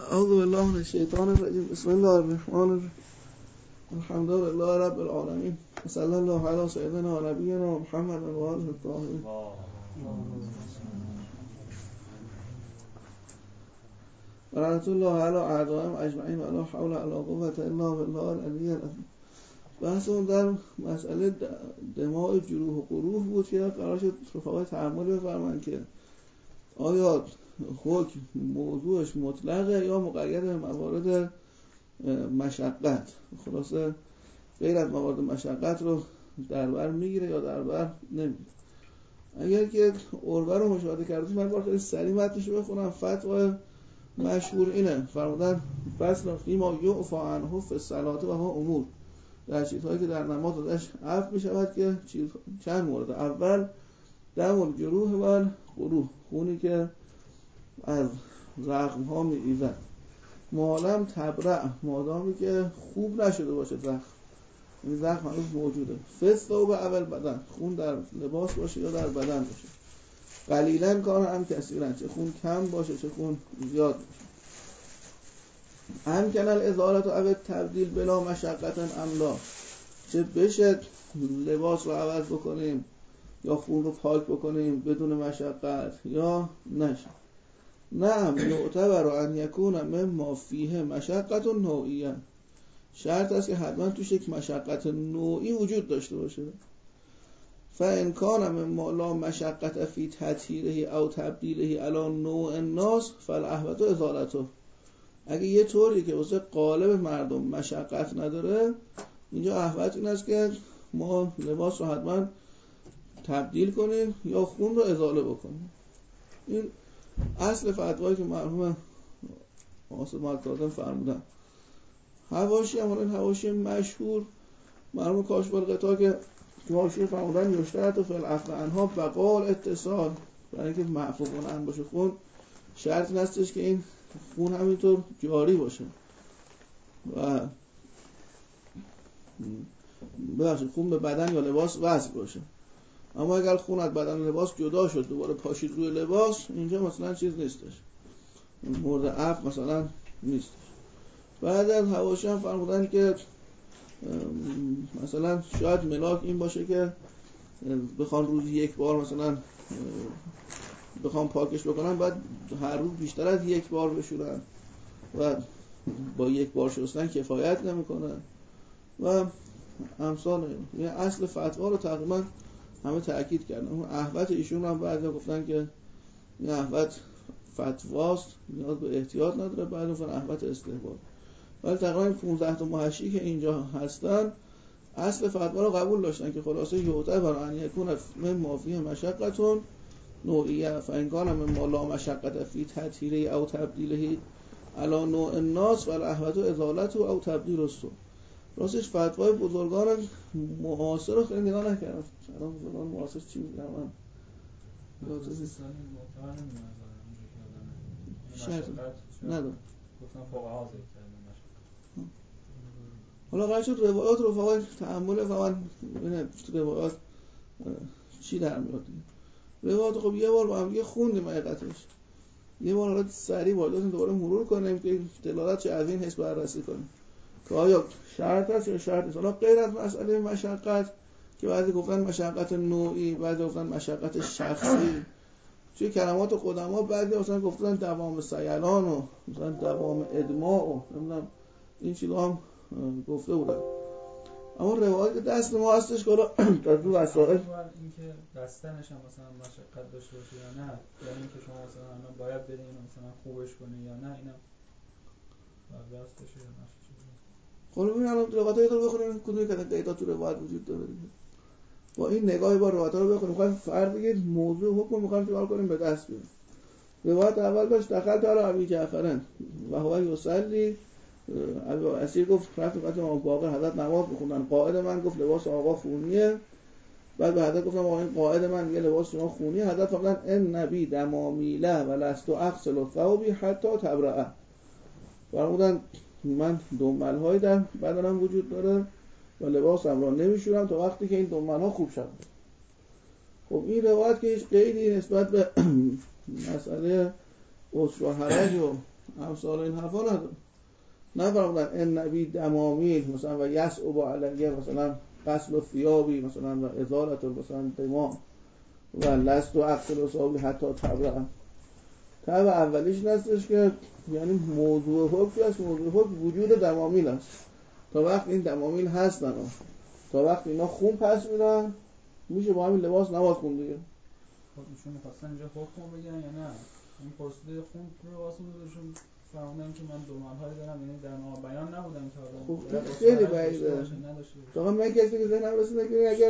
اعوذ بالله من الشیطان الرجیم. بسم الله الرحمن الرحیم. الحمد لله رب العالمین و صلی الله علی سیدنا و نبینا محمد و آله الطاهرین. و رحمت الله علی اعدائهم اجمعین و لا حول ولا قوة الا بالله العلی العظیم. بحثمون در مسئله دماء جروح و قروح بود که قرار شد رفقای تأمل بفرمایند که آیا حکم موضوعش مطلقه یا مقید به موارد مشقت، خلاصه غیر از موارد مشقت رو در بر میگیره یا در بر نمیگیره. اگر که عربه رو مشاهده کردید من باید سریع متنش رو بخونم. فتوای مشهور اینه، فرمودن فصل فیما یعفی عنه فی الصلاة و ها امور، در چیزهایی که در نماز ازش عفو میشود که چند مورد. اول دم الجروح و قروح، خونی که از زخم ها می ایزد، معلم تبرع، مادامی که خوب نشده باشه زخم، این زخم هنوز موجوده. فستا و اول بدن، خون در لباس باشه یا در بدن باشه. قلیلا کار هم کثیرا، چه خون کم باشه چه خون زیاد باشه. امکن الازالت و اول تبدیل بلا مشقت املا، چه بشه لباس رو عوض بکنیم یا خون رو پاک بکنیم بدون مشقت یا نشه. نعم یعتبر ان یکون مما فیه مشقت نوعیه، شرط است که حتما توش یک مشقت نوعی وجود داشته باشه. فان کان مما لا مشقت فی تطهیره او تبدیله علی نوع الناس فالاحوط ازالته، اگه یه طوری که واسه قالب مردم مشقت نداره، اینجا احوط این است که ما لباس رو حتما تبدیل کنیم یا خون رو ازاله بکنیم. این اصل فتوایی که مرحوم آصف مالک‌کاظم فرمودن. حواشی هم این حواشی مشهور مرحوم کاشف الغطا که حواشی فرمودن یشترط فی العفو عنها بقاء الاتصال، برای اینکه معفو کنن باشه خون شرط نیستش که این خون همینطور جاری باشه و ببخشید خون به بدن یا لباس وصل باشه. اما اگر خون از بدن و لباس جدا شد دوباره پاشید روی لباس، اینجا مثلا چیز نیستش، مورد عفو مثلا نیستش. بعد از حواشی هم فرمودن که مثلا شاید ملاک این باشه که بخوان روزی یک بار مثلا بخوام پاکش بکنم بعد هر روز بیشتر از یک بار بشورن و با یک بار شستن کفایت نمیکنه و امثال این. اصل فتوا رو تقریبا همه تأکید کردن. اون احوط ایشون هم بعضی گفتن که این احوط فتواست نیاز به احتیاط نداره، بعد گفتن احوط استحباب. ولی تقریبا 15 تا محشی که اینجا هستن اصل فتوا رو قبول داشتن که خلاصه یعتبر ان یکون مما فیه مشقت نوعیه فان کان مما لا مشقت فی تطهیره او تبدیله علی نوع الناس والاحوط ازالته او تبدیل السو. راستش فتوای بزرگان معاصر رو خیلی نگاه نکردم. الان بزرگان معاصر چی میگن؟ من شرط ندارم گفتم فقها ذکر کردن مشقت. حالا قرار شد روایات رو فقط تأمل فقط ببینید روایات چی در میاد. روایات خب یه بار با هم دیگه خوندیم حقیقتش، یه بار حالا سریع باید دوباره مرور کنیم که دلالت چه از این حس بررسی کنیم که آیا شرط هست یا شرط نیست. حالا غیر از مسئله مشقت که بعضی گفتن مشقت نوعی، بعضی گفتن مشقت شخصی، توی کلمات قدما بعضی مثلا گفتن دوام سیلان و مثلا دوام ادماء و نمیدونم این چیزا هم گفته بودن. اما روایت دست ما هستش که حالا در دو وسائل اینکه دستنش هم مثلا مشقت داشته باشه یا نه، یا اینکه شما مثلا الان باید بدین مثلا خوبش کنی یا نه، اینم برداشت بشه یا نشه. خب ببین الان روایت رو بخونیم کدومی که قیدات تو روایت وجود داره دیگه. با این نگاهی با روایت رو بخونیم می‌خوایم فرض یه موضوع حکم می‌خوایم چیکار کنیم به دست بیاریم. روایت اول داشت دخلت علی ابی جعفر و هو یصلی، ابو اسیر گفت رفت وقتی امام باقر حضرت نماز می‌خوندن، قائد من گفت لباس آقا خونیه. بعد به حضرت گفتم آقا این قائد من میگه لباس شما خونیه. حضرت فرمودن ان نبی دمامیله و لست اغسل ثوبی حتی تبرأ، فرمودن من دنبال‌هایی در بدنم وجود داره و لباسم را نمیشورم تا وقتی که این دنبال‌ها خوب شد. خب این روایت که هیچ قیدی نسبت به مسئله عسر و حرج و امثال این حرفا نداره. نفرمودن ان نبی دمامیل مثلا و یسعب علیه مثلا غسل ثیابی مثلا و ازالت مثلا دماء و لست و اغسل و صابی حتی تبرع. طب اولیش نستش که یعنی موضوع حکم است، موضوع حکم وجود دمامیل است. تا وقت این دمامیل هستن تا وقت اینا خون پس میرن میشه با همین لباس نماز خون دیگه. خب ایشون می‌خواستن اینجا حکم بگن یا نه؟ این پرسیده خون رو واسه می‌دونشون فرمودن که من دو مرحله دارم، یعنی در بیان نبودن که حالا خب خیلی بعیده. واقعا من کسی که ذهنم رسیده که اگر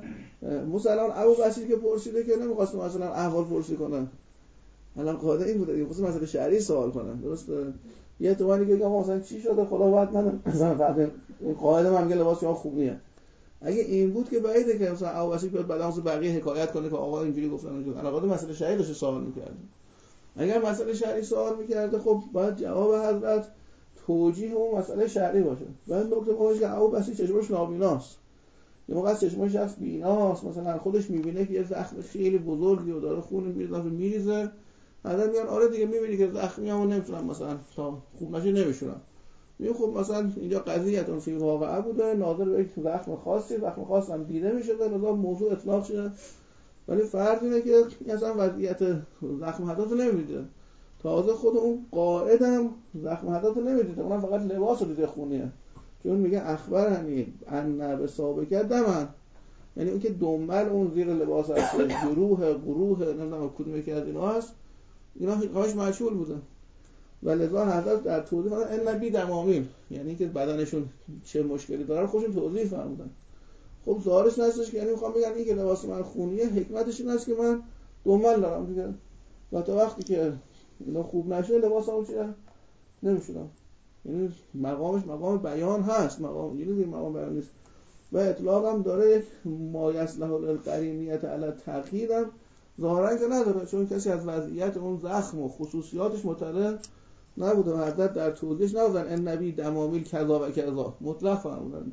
مثلا ابو بصیر که پرسیده که نمی‌خواست مثلا احوال پرسی کنن، الان قاعده این بوده که مسئله شرعی سوال کنن، درسته؟ یه احتمالی که آقا مثلا چی شده خدا وقت نداره مثلا فقط قاعده من میگه لباس شما خوب نیست. اگه این بود که بعیده که مثلا ابو بصیر بیاد بعد از بقیه حکایت کنه که آقا اینجوری گفتن اونجوری. علاوه مسئله شرعی داشته سوال می‌کرد. اگر مسئله شرعی سوال می‌کرده خب باید جواب حضرت توجیه اون مسئله شرعی باشه. بعد نکته مهمه که ابو بصیر چشمش نابیناست. یه موقع چشمش شخص بیناست، مثلا خودش می‌بینه که یه زخم خیلی بزرگی و داره خون میریزه. حالا میان آره دیگه می‌بینی که زخمیامو نمیتونم مثلا تا خوب نشه نمیشونم. میگه خب مثلا اینجا قضیه‌تون فی واقعه بوده، ناظر به یک زخم خاصی، زخم خاص هم دیده میشه، لذا موضوع اطلاق شده. ولی فرض اینه که اصلا وضعیت زخم حدات رو نمی‌دیده. تازه خود اون قائدم زخم حدات رو نمی‌دیده، اونم فقط لباس رو دیده خونیه. چون میگه اخبرنی ان به سابقه دمن، یعنی اون که دنبال اون زیر لباس هست، گروه نمیدونم کدوم یکی از اینا هست، اینا هاش مشغول بوده. ولذا حضرت در توضیح فرمودن ان نبی دمامیل، یعنی که بدنشون چه مشکلی داره خودشون توضیح فرمودن. خب ظاهرش نستش که یعنی میخوام بگن این که لباس من خونیه، حکمتش این است که من دنبال دارم دیگه، و تا وقتی که اینا خوب نشه لباسمو چیه نمیشونم. یعنی مقامش مقام بیان هست، مقام یعنی مقام بیان نیست. و اطلاق هم داره یک مایصلح للقرینیت علی تقیید هم ظاهرا که نداره، چون کسی از وضعیت اون زخم و خصوصیاتش مطلع نبوده و حضرت در توضیحش نبودن ان نبی دمامیل کذا و کذا مطلق فرمودن.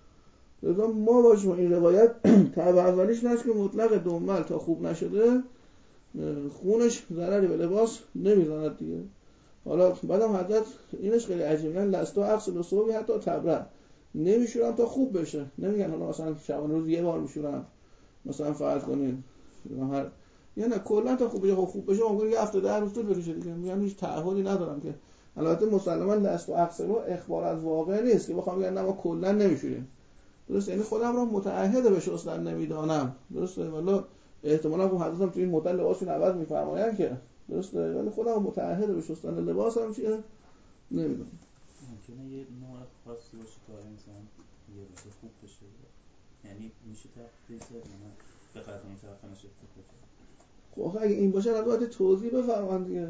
لذا ما باشیم این روایت تبع اولیش نست که مطلق دنبال تا خوب نشده خونش ضرری به لباس نمیزند دیگه. حالا بعدم حضرت اینش خیلی عجیبه، میگن لستو اغسل و صبح حتی تبرع، نمیشورم تا خوب بشه. نمیگن حالا مثلا شبانه روز یه بار میشورم مثلا فرض کنین یا نه کلا تا خوب بشه. خوب بشه ممکنه یه هفته 10 روز طول بکشه دیگه. میگن هیچ تعهدی ندارم که البته مسلماً لستو اغسل و اخبار از واقع نیست که بخوام بگم نه ما کلا نمیشوریم، درسته؟ یعنی خودم رو متعهد به شستن نمیدانم، درسته؟ والا احتمالاً اون حضرت هم تو این مدت لباسشون عوض میفرمایند که درسته، ولی خودم متعهد به شستن لباسم چیه نمیدونم. ممکنه یه نوع خاصی باشه که مثلا یه روز خوب بشه، یعنی میشه تفریض من به قدر این طرف نشه خب اگه این باشه البته توضیح بفرمایند دیگه،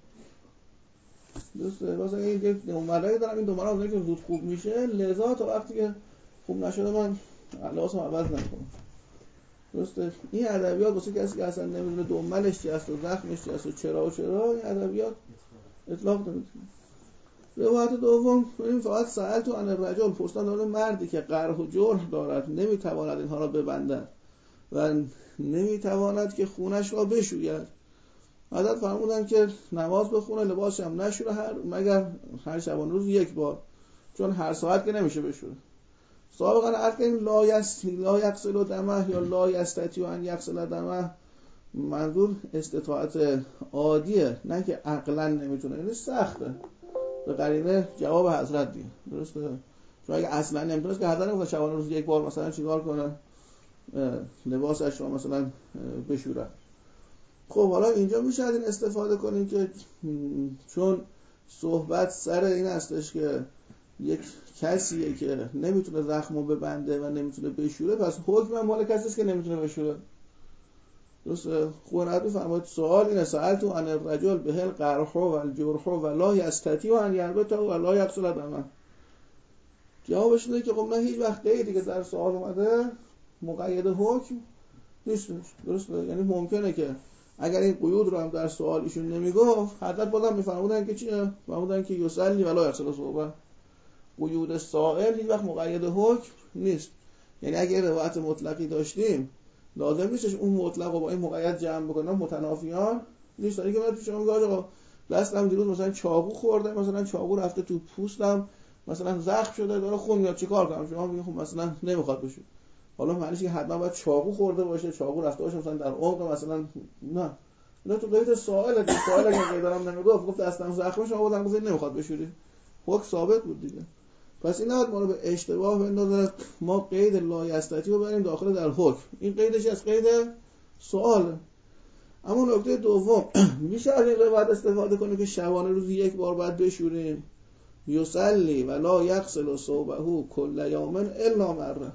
درسته؟ واسه این نمره دارم این دوباره اونایی که زود خوب میشه، لذا تا وقتی که خوب نشده من لباسم عوض نکنم، درسته؟ این ادبیات واسه کسی که اصلا نمیدونه دنبالش چی است و زخمش چی است و چرا این ادبیات اطلاق نمیکنه. روایت دوم این فقط سأل تو عن الرجل، پرسیدن داره مردی که قرح و جرح دارد نمیتواند اینها را ببندد و نمیتواند که خونش را بشوید. حضرت فرمودن که نماز بخونه، لباسش هم نشوره مگر هر شبانه روز یک بار، چون هر ساعت که نمیشه بشوره. سابقا عرض کردیم لا یغسل دمه یا لا یستطیع ان یغسل دمه، منظور استطاعت عادیه، نه که عقلا نمیتونه، یعنی سخته. به قرینه جواب حضرت دیگه، درسته؟ چون اگه اصلا نمیتونه که حضرت نمیتونه شبانه روز یک بار مثلا چیکار کنه لباسش رو مثلا بشوره. خب حالا اینجا میشه از این استفاده کنیم که چون صحبت سر این هستش که یک کسیه که نمیتونه زخمو ببنده و نمیتونه بشوره، پس حکم هم مال کسی است که نمیتونه بشوره، درسته؟ خوانات میفرماید سوال اینه سألتو عن الرجل به القرح و الجرح و لا یستطیع ان یربط و لا یغسل دمه. جوابش اینه که خب نه هیچ وقت قیدی که در سوال اومده مقید حکم نیست، درسته؟ یعنی ممکنه که اگر این قیود رو هم در سوال ایشون نمیگفت حضرت بازم میفرمودن که چیه؟ فرمودن که یصلی ولا یغسل صوبه. قیود سائل هیچ وقت مقید حکم نیست. یعنی اگر روایت مطلقی داشتیم لازم نیستش اون مطلق رو با این مقید جمع بکنم، متنافیان نیست. یعنی که من تو شما میگم آقا دستم دیروز مثلا چاقو خورده، مثلا چاقو رفته تو پوستم، مثلا زخم شده داره خون میاد، چیکار کنم؟ شما میگید خب مثلا نمیخواد بشه. حالا معنیش که حتما باید چاقو خورده باشه، چاقو رفته باشه مثلا در عمق مثلا، نه اینا تو قید سوال اگه قیدارم نمیگفت دستم زخم شما بودن گفتید نمیخواد بشوری، حکم ثابت بود دیگه. پس این نباید ما رو به اشتباه بندازه ما قید لایستتی رو بریم داخل در حکم. این قیدش از قید سواله. اما نکته دوم، میشه از این روایت استفاده کنیم که شبانه روزی یک بار باید بشوریم؟ یصلی و لا یغسل ثوبه کل یوم الا مره.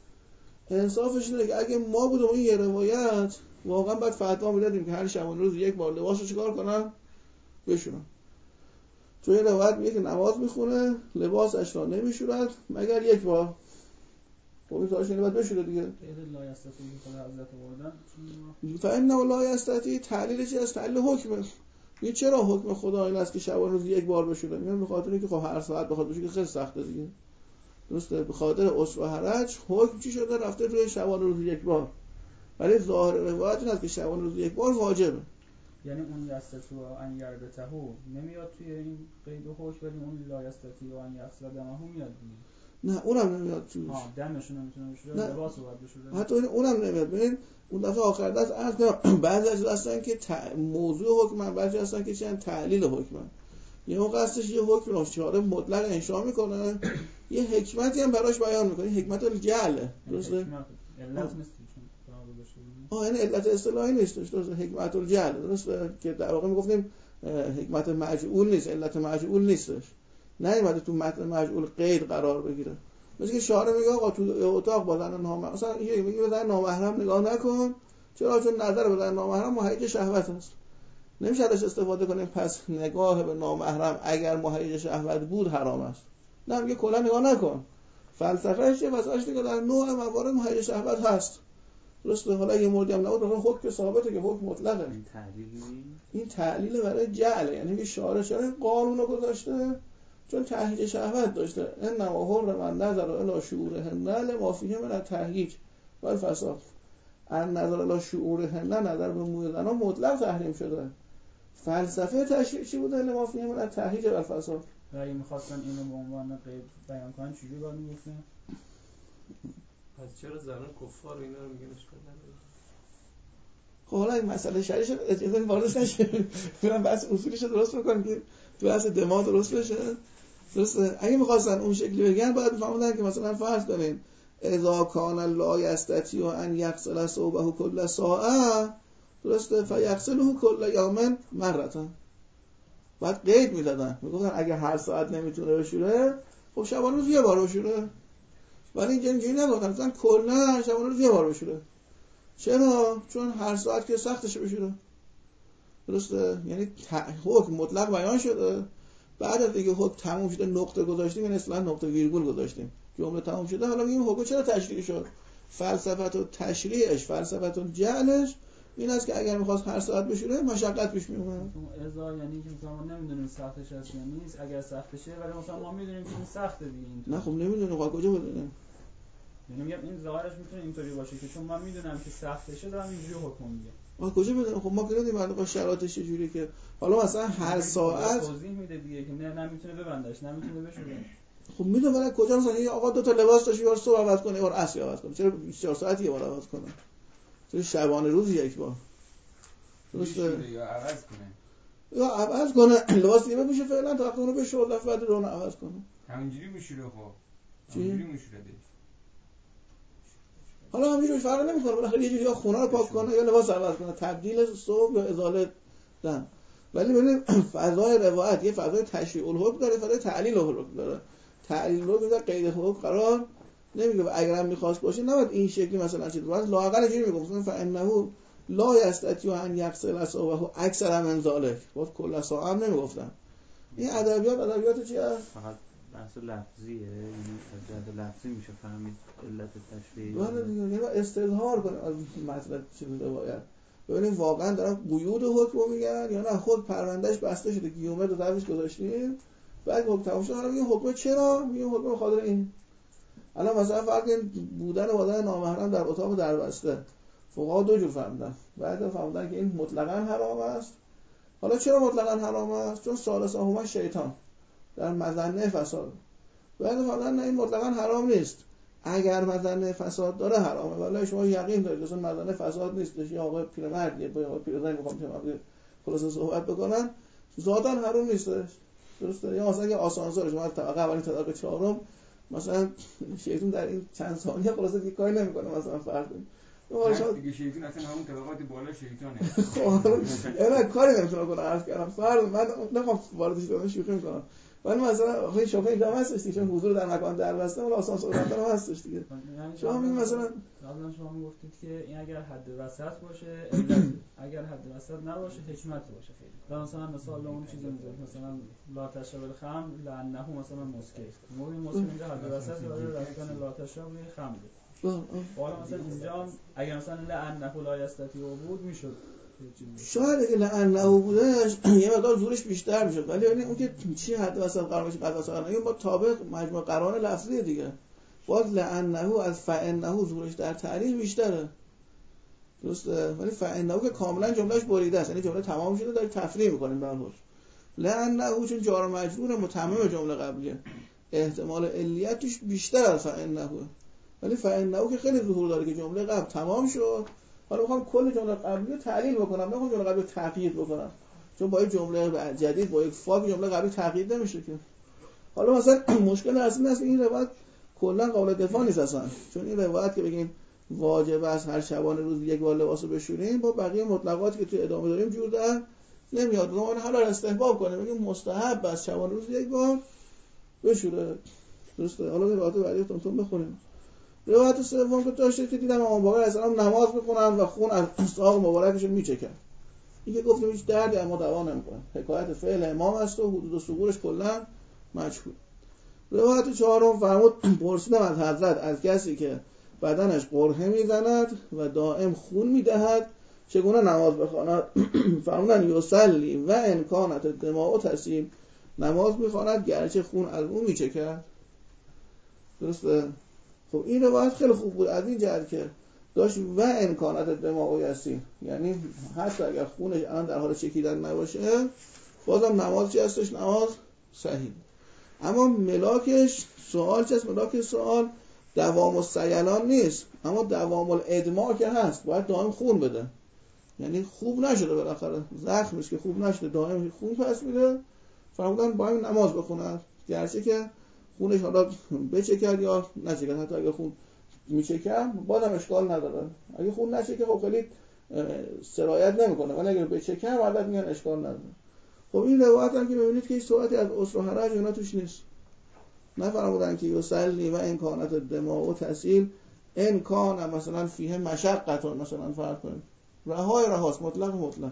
انصافش اینه که اگه ما بودیم این یه روایت واقعا باید فتوا میدادیم که هر شبانه روز یک بار لباسو چیکار کنن؟ بشورن. چون این روایت میگه که نماز میخونه لباسش را نمیشورد مگر یک بار. خب این تاش اینه باید بشوره دیگه. قید لا یستطیع که خود حضرت آوردن فإنه لا یستطیع تعلیلش از تعلیل حکمه. این چرا حکم خدا این است که شبانه روز یک بار بشوره؟ میگم به خاطر اینکه خب هر ساعت بخواد بشوره خیلی سخته دیگه. درسته؟ به خاطر عسر و حرج حکم چی شده؟ رفته روی شبانه روز یک بار. ولی ظاهر روایت این است که شبانه روز یک بار واجبه. یعنی اون یستطیع ان یربطهو نمیاد توی این قید و حکم، ولی اون لا یستطیع ان یغسل دمه میاد دیگه. نه اونم نمیاد توش. دمشون نمیتونه بشوره، لباسو باید بشوره. حتی اونم نمیاد. ببین اون دفعه آخر دست بعضی از هستن که موضوع حکم، بعضی هستن که چند تعلیل حکم. یه موقع هستش یه حکم رو شارع مطلق انشا میکنه، یه حکمتی هم براش بیان میکنه، حکمت الجعله. درسته؟ علت نیست چون این علت اصطلاحی نیستش، درسته؟ حکمت الجعله، درسته؟ که در واقع میگفتیم حکمت مجعول نیست، علت مجعول نیستش. نیومده تو متن مجعول قید قرار بگیره. مثل که شارع میگه آقا تو اتاق با زن نامحرم، مثلا یه میگه به زن نامحرم نگاه نکن، چرا؟ چون نظر به زن نامحرم مهیج شهوت است. نمیشه ازش استفاده کنیم پس نگاه به نامحرم اگر مهیج شهوت بود حرام است. نه میگه کلا نگاه نکن. فلسفه‌اش چیه؟ واسه دیگه در نوع موارد مهیج شهوت هست. درسته؟ حالا یه موردی هم نبود، مثلا حکم ثابته که حکم مطلقه. این تعلیل برای جعل، یعنی که شارع قانونو گذاشته چون تهییج شهوت داشته. انما حرم من نظر الی شعورهن لما فیه من التهییج و الفساد. ان نظر الی شعورهن، نظر به موی زنان مطلق تحریم شده. فلسفه تشریع چی بوده؟ لما فیه من التهییج و الفساد. و اگه می‌خواستن اینو به عنوان قید بیان کنن چجوری باید میگفتن؟ پس چرا زنان کفار و اینا رو میگن اشکال نداره؟ خب حالا این مسئله شریعه اجازه واردش نشه. برام بحث اصولیش رو درست بکنیم که تو بحث دماغ درست بشه. درسته؟ اگه می‌خواستن اون شکلی بگن باید بفهمونن که مثلا فرض کنین اذا کان لا یستطیع ان یغسل ثوبه کل ساعه، درسته؟ فیغسله کل یوم مره. بعد قید می‌دادن، میگفتن اگه هر ساعت نمیتونه بشوره خب شبانه روز یه بار بشوره. ولی اینجوری نگفتن، مثلا کلا شبانه روز یه بار بشوره. چرا؟ چون هر ساعت که سختشه بشوره. درسته؟ یعنی حکم مطلق بیان شده، بعد از اینکه حکم تموم شده نقطه گذاشتیم، یعنی اصلا نقطه ویرگول گذاشتیم، جمله تموم شده، حالا میگیم حکم چرا تشریع شد. فلسفت و تشریعش، فلسفت و جعلش این است که اگر می‌خواست هر ساعت بشوره مشقت پیش میومد. ازا یعنی که مثلا ما نمیدونیم سختش هست یا نیست، اگر سختشه ولی مثلا ما میدونیم که این سخته دیگه. نه خب نمیدونیم، کجا بدونیم؟ یعنی میگم این ظاهرش میتونه اینطوری باشه که چون من میدونم که سختشه دارم اینجوری حکم میگم. ما کجا بدونیم؟ خب ما که ندیدیم الان شرایطش چجوریه که حالا مثلا هر ساعت توضیح میده دیگه که نه نمیتونه ببندش، نمیتونه بشوره. خب میدونم ولی کجا مثلا یه آقا دو تا لباس داشت، یه بار صبح عوض کنه، یه بار عصر عوض کنه، چرا 24 ساعت یه بار عوض کنه؟ چرا شبانه روز یک بار؟ درسته یا عوض کنه؟ یا عوض کنه لباس دیگه بپوشه فعلا تا وقتی اونو به شغل رفت بعد رو عوض کنه. همینجوری میشوره. خب همینجوری میشوره دیگه. حالا همینجوری فرق نمیکنه، بالاخره یه جوری یا خونه رو پاک کنه یا لباس عوض کنه، تبدیل صبح یا ازاله دم. ولی ببین فضای روایت یه فضای تشریع الحکم داره، فضای تعلیل الحکم داره. تعلیل الحکم در قید حکم قرار نمیگه و اگرم میخواست باشه نباید این شکلی مثلا چیز باشه، لااقل اینجوری میگه مثلا فانه لا یستطیع ان یغسل ثوبه اکثر من ذلک، باز کل ساعه هم نمیگفتن. این ادبیات چیه؟ فقط بحث لفظیه، یعنی از جهت لفظی میشه فهمید علت تشریع. بله دیگه، یعنی استظهار کنیم از مطلب چیز روایت، ببینیم واقعا دارن قیود حکم میگن یا نه خود پروندهش بسته شده گیومه رو طرفش گذاشتیم بعد حکم تموم شد. حالا میگیم حکم چرا؟ میگیم حکم خاطر این. الان مثلا فرض کنید بودن وادن نامحرم در اتاق دربسته، فقها دو جور فهمیدن. بعضی فهمیدن که این مطلقاً حرام است، حالا چرا مطلقاً حرام است؟ چون ثالثهما شیطان در مظنه فساد. بعد فرضاً این مطلقاً حرام نیست، اگر مظنه فساد داره حرامه، ولی شما یقین دارید اصلا مظنه فساد نیستش، یا آقای پیرمردیه با آقای پیرزن میخوام خلاص صحبت بکنن، ذاتاً حرام نیستش. درسته؟ یا مثلا اگه آسانسور شما طبقه اول طبقه چهارم مثلا شیطان در این چند ثانیه خلاصه دیگه کاری نمیکنه، مثلا فرض کنید دیگه شیطان اصلا همون طبقات بالا شیطانه. خب اینا کاری نمیتونه کنه. عرض کردم فرض من نخوام وارد شدن شوخی میکنم، ولی مثلا خیلی شوخی اینجا هستش دیگه، چون حضور در مکان در بسته ولی آسانسور رفتن هم هستش دیگه. شما میگید مثلا قبلا شما میگفتید که این اگر حد وسط باشه اگر حد وسط نباشه حکمت باشه خیلی. و مثلا مثال اون چیزی میذارید مثلا لا تشرب الخمر لانه مثلا مسکر. این مسکر اینجا حد وسط داره، رفتن لا تشرب خمر. حالا مثلا اینجا اگر مثلا لانه لا یستطیع بود میشد. شاید اگه لعنه بودش یه مقدار زورش بیشتر میشد، ولی اون که چی حد وسط قرار میشه قد وسط قرار با تابع مجموع قرائن لفظی دیگه، باز لعنه از فانه زورش در تعریف بیشتره. درسته؟ ولی فانه که کاملا جملهش بریده است، یعنی جمله تمام شده داره تفریع میکنیم به اون. لعنه چون جار و مجرور متمم جمله قبلیه، احتمال علیت توش بیشتر از فانه، ولی فانه که خیلی ظهور داره که جمله قبل تمام شد، حالا میخوام کل جمله قبلی رو تعلیل بکنم، نمیخوام جمله قبلی رو تغییر بکنم، چون با یک جمله جدید با یک فاک جمله قبلی تغییر نمیشه که. حالا مثلا مشکل اصلی است این روایت کلا قابل دفاع نیست اصلا، چون این روایت که بگیم واجب است هر شبانه روز یک بار لباس رو بشوریم، با بقیه مطلقاتی که تو ادامه داریم جور در نمیاد. ما حالا استحباب کنیم بگیم مستحب است شبانه روز یک بار بشوره. درسته؟ حالا روایت بعدی رو تون بخونیم. روایت سوم که داشته که دیدم امام باقر علیه السلام نماز می‌خونن و خون از ساق مبارکش میچکن. این که گفتیم هیچ دردی اما دوا نمی‌کنه، حکایت فعل امام است و حدود و ثغورش کلا مجهول. روایت چهارم فرمود پرسیدم از حضرت از کسی که بدنش قرحه میزند و دائم خون میدهد چگونه نماز بخواند؟ فرمودن یصلی و ان کانت الدماء تسیل، نماز میخواند گرچه خون از اون میچکد. درسته؟ خب این روایت خیلی خوب بود از این جهت که داشت و امکانات دماغ یسین، یعنی حتی اگر خونش الان در حال چکیدن نباشه بازم نماز چی هستش؟ نماز صحیح. اما ملاکش سوال چیست؟ ملاک سوال دوام السیلان نیست، اما دوام الادماء که هست، باید دائم خون بده، یعنی خوب نشده بالاخره زخمش که خوب نشده دائم خون پس میده، فرمودن باید نماز بخونه گرچه که خونش حالا بچکد یا نچکد، حتی اگه خون میچکم بازم اشکال نداره، اگه خون نچکه خب خیلی سرایت نمیکنه، ولی اگه بچکم البته میگن اشکال نداره. خب این روایت هم که ببینید که هیچ صحبتی از عسر و حرج اینا توش نیست، نفرمودن که یصلی و امکانات دماغ و تسیل امکان مثلا فیه مشقت مثلا فرض کنیم رهاست مطلق.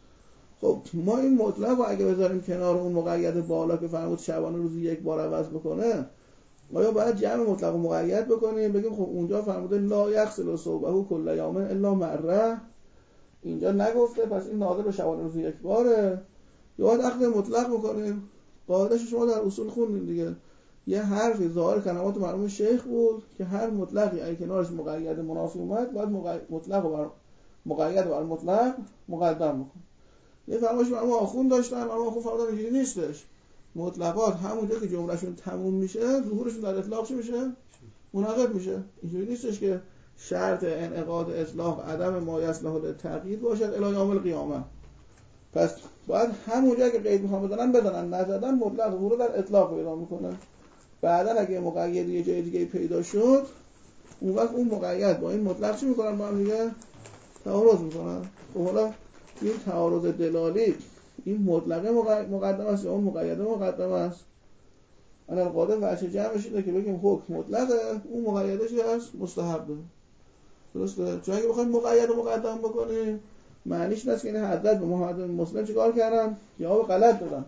خب ما این مطلق رو اگه بذاریم کنار اون مقید بالا که فرمود شبانه روزی یک بار عوض بکنه، ما یا باید جمع مطلق و مقید بکنیم بگیم خب اونجا فرموده لا یغسل ثوبه کل یوم الا مره، اینجا نگفته پس این ناظر به شبانه روزی یک باره، یا باید عقد مطلق بکنیم. قاعده‌اش شما در اصول خوندین دیگه، یه حرفی ظاهر کلمات مرحوم شیخ بود که هر مطلقی اگه کنارش مقید منافی اومد باید مطلق و مقید بر مطلق مقدم بکن. یه فرمایش مرحوم آخوند داشتن، مرحوم آخوند فرمودن اینجوری نیستش، مطلقات همونجا که جملهشون تموم میشه ظهورشون در اطلاق چی میشه؟ منعقد میشه. اینجوری نیستش که شرط انعقاد اطلاق عدم ما یصلح للتقیید باشد الی یوم القیامه، پس باید همونجا که قید میخوام بزنن نزدن مطلق ظهور در اطلاق پیدا میکنه. بعدن اگه مقید یه جای دیگه پیدا شد اون وقت اون مقید با این مطلق چی میکنن؟ با هم دیگه تعارض میکنن. خب حالا این تعارض دلالی این مطلقه مقدم است یا اون مقیده مقدم است؟ الان قاعده وجه جمعش اینه که بگیم حکم مطلقه، اون مقیده چی هست؟ مستحبه. درسته؟ چون اگه بخوایم مقید رو مقدم بکنیم معنیش این است که این حضرت به محمد مسلم چیکار کردن؟ جواب غلط دادن.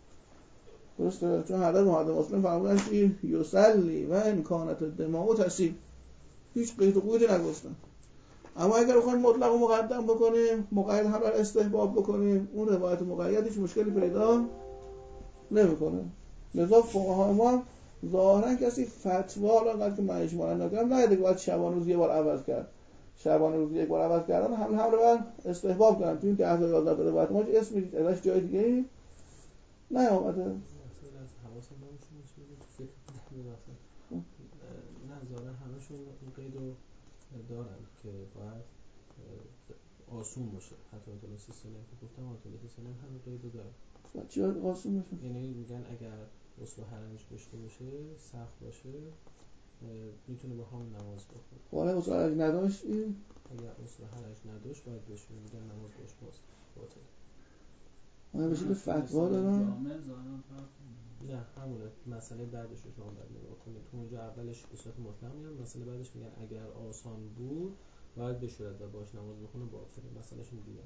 درسته؟ چون حضرت محمد مسلم فرمودن که یصلی و ان کانت الدماء تسیل، هیچ قید و قیودی نگفتن. اما اگر بخوایم مطلق رو مقدم بکنیم مقید هم بر استحباب بکنیم اون روایت مقید هیچ مشکلی پیدا نمیکنه. لذا فقهای ما ظاهرا کسی فتوا الان که من اجمالا نگم نه دیگه باید شبانه روز یه بار عوض کرد، شبانه روز یک بار عوض کردن هم رو بر استحباب کردن. تو این 10 تا 11 تا روایت ما اسم میدید ازش جای دیگه ای نه اومده. مثلا از حواسم نمیشه تو فکر مثلا نه ظاهرا همشون این قید رو دارن که باید آسون باشه. حتی آیت الله سیستانیان که گفتم آیت الله سیستانیان هم قید رو دارن. چی آسون باشه؟ یعنی میگن اگر اصل و حرج داشته باشه سخت باشه میتونه با همون نماز بخونه. حالا اصل و حرج نداشت این؟ اگر اصل و حرج نداشت باید بشونه. میگن نماز باش باطل. آیا بشه به فتوا دارن؟ نه همونه مسئله بعدش رو شما باید نگاه کنید. تو اونجا اولش به صورت مطلق میگن، مسئله بعدش میگن اگر آسان بود باید بشورد و باش نماز بخونه باطله. مسئلهش میگن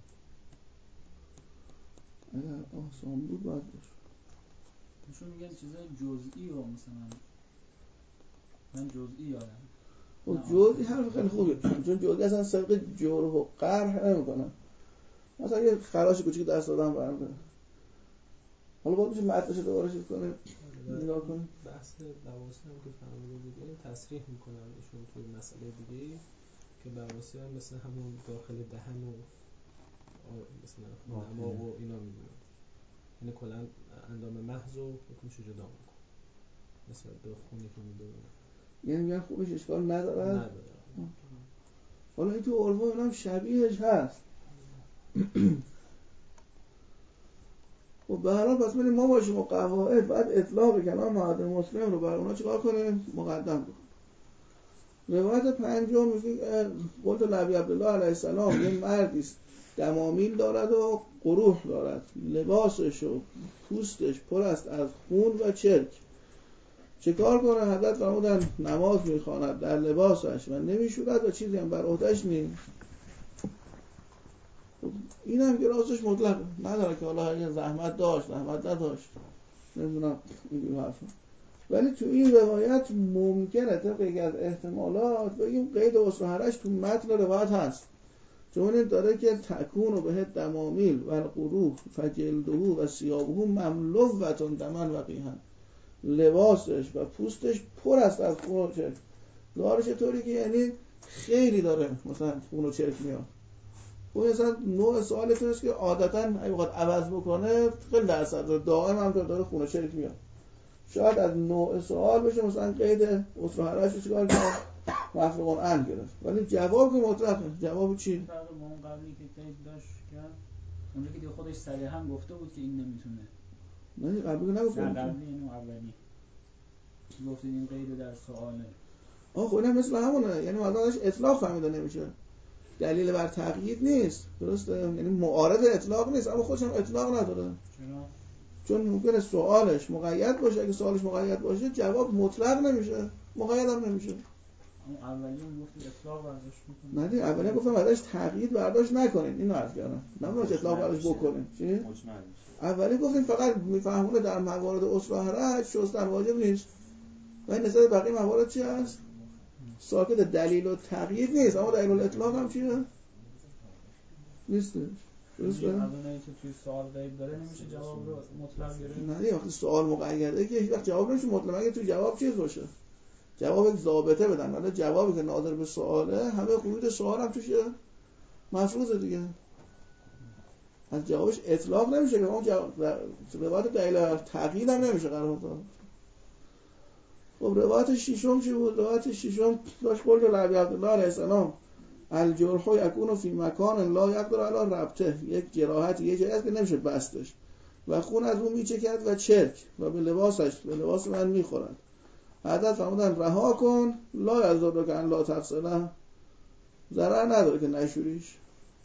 اگر آسان بود باید بشورد. نشون میگن چیزای جزئی و مثلا من جزئی یادم. خب جزئی حرف خیلی خوبه چون جزئی اصلا سبق جرح و قرح نمیکنن. مثلا یه خراش کوچیک دست دادم برام. حالا باید میشه متنش دوباره چیز کنیم نگاه کنیم. بحث بواسی هم که فرموده بودیم تصریح میکنن ایشون توی مسئله دیگه که بواسی هم مثل همون داخل دهن و مثلا دماغ و اینا میدونن. یعنی کلا اندام محض و حکمش جدا میکنن مثلا به خونی که میدونن. یعنی میگن خوبش اشکال نداره. حالا این تو عرفا اینم شبیهش هست. خب به هر حال پس ببینیم ما باشیم و قواعد بعد اطلاق کلام معهد مسلم رو بر اونا چیکار کنیم؟ مقدم کنیم. روایت پنجم میگه قلت لابی عبدالله علیه السلام یه مردی است دمامیل دارد و قروح دارد، لباسش و پوستش پر است از خون و چرک، چه کار کنه؟ حضرت فرمودن نماز میخواند در لباسش و نمیشورد و چیزی هم بر عهده‌اش نیست. این هم که راستش مطلق نداره که حالا اگه زحمت داشت زحمت نداشت نمیدونم این حرفا. ولی تو این روایت ممکنه طبق یکی از احتمالات بگیم قید اصل و حرج تو متن روایت هست، چون این داره که تکون و به دمامیل و القروح فجلده و ثیابه مملوءة دما و قیحا، لباسش و پوستش پر است از خون و چرک. ظاهرش طوری که یعنی خیلی داره مثلا خون و چرک میاد. خب مثلا نوع سوالت است که عادتاً اگه بخواد عوض بکنه خیلی درصد دائم هم داره خون و چرک میاد. شاید از نوع سوال بشه مثلا قید اصل و حرج رو چیکار کنه؟ مفروغ عنه گرفت. ولی جواب که مطلقه. جواب چی؟ فرق با اون قبلی که قید داشت کرد اونجا که خودش صریحا گفته بود که این نمیتونه. نه قبلی نگفت. نه قبلی اینو اولی گفت این قید در سواله. خب اینم مثل همونه، یعنی مدارش اطلاق فهمیده نمیشه، دلیل بر تقیید نیست، درسته؟ یعنی معارض اطلاق نیست اما خودش هم اطلاق نداره. چرا؟ چون ممکنه سوالش مقید باشه، اگه سوالش مقید باشه جواب مطلق نمیشه، مقید هم نمیشه. اون اولی میگفت اطلاق برداشت میکنه. نه دیگه اولی گفتم ازش تقیید برداشت نکنین، اینو عرض کردم. نمیشه اطلاق برداشت بکنین. چی؟ مجمل میشه. اولی گفتیم فقط میفهمونه در موارد اصل و حرج شستن واجب نیست. ولی نسبت بقیه موارد چی هست؟ ساکت دلیل و تقیید نیست، اما دلیل الاطلاق هم چیه؟ نیستش. درسته؟ اولایی که توی سوال قید داره نمیشه جواب رو مطلق گرفت. نه دیگه وقتی سوال مقیده که هیچ وقت جواب نمیشه مطلق، اگه تو جواب چیز باشه جواب یک ضابطه بدن، ولی جوابی که ناظر به سواله همه قیود سوال هم توش مفروضه دیگه، از جوابش اطلاق نمیشه که اون جواب روایت دلیل تقیید هم نمیشه قرار داد. خب روایت ششم چی بود؟ روایت ششم داشت قول لابی عبدالله علیه السلام الجرح یکون فی مکان لا یقدر علی ربطه، یک جراحت یه جایی است که نمیشه بستش و خون از اون میچکد و چرک و به لباس من میخورد. حضرت فرمودن رها کن لا یضرک ان لا تغسله، ضرر نداره که نشوریش.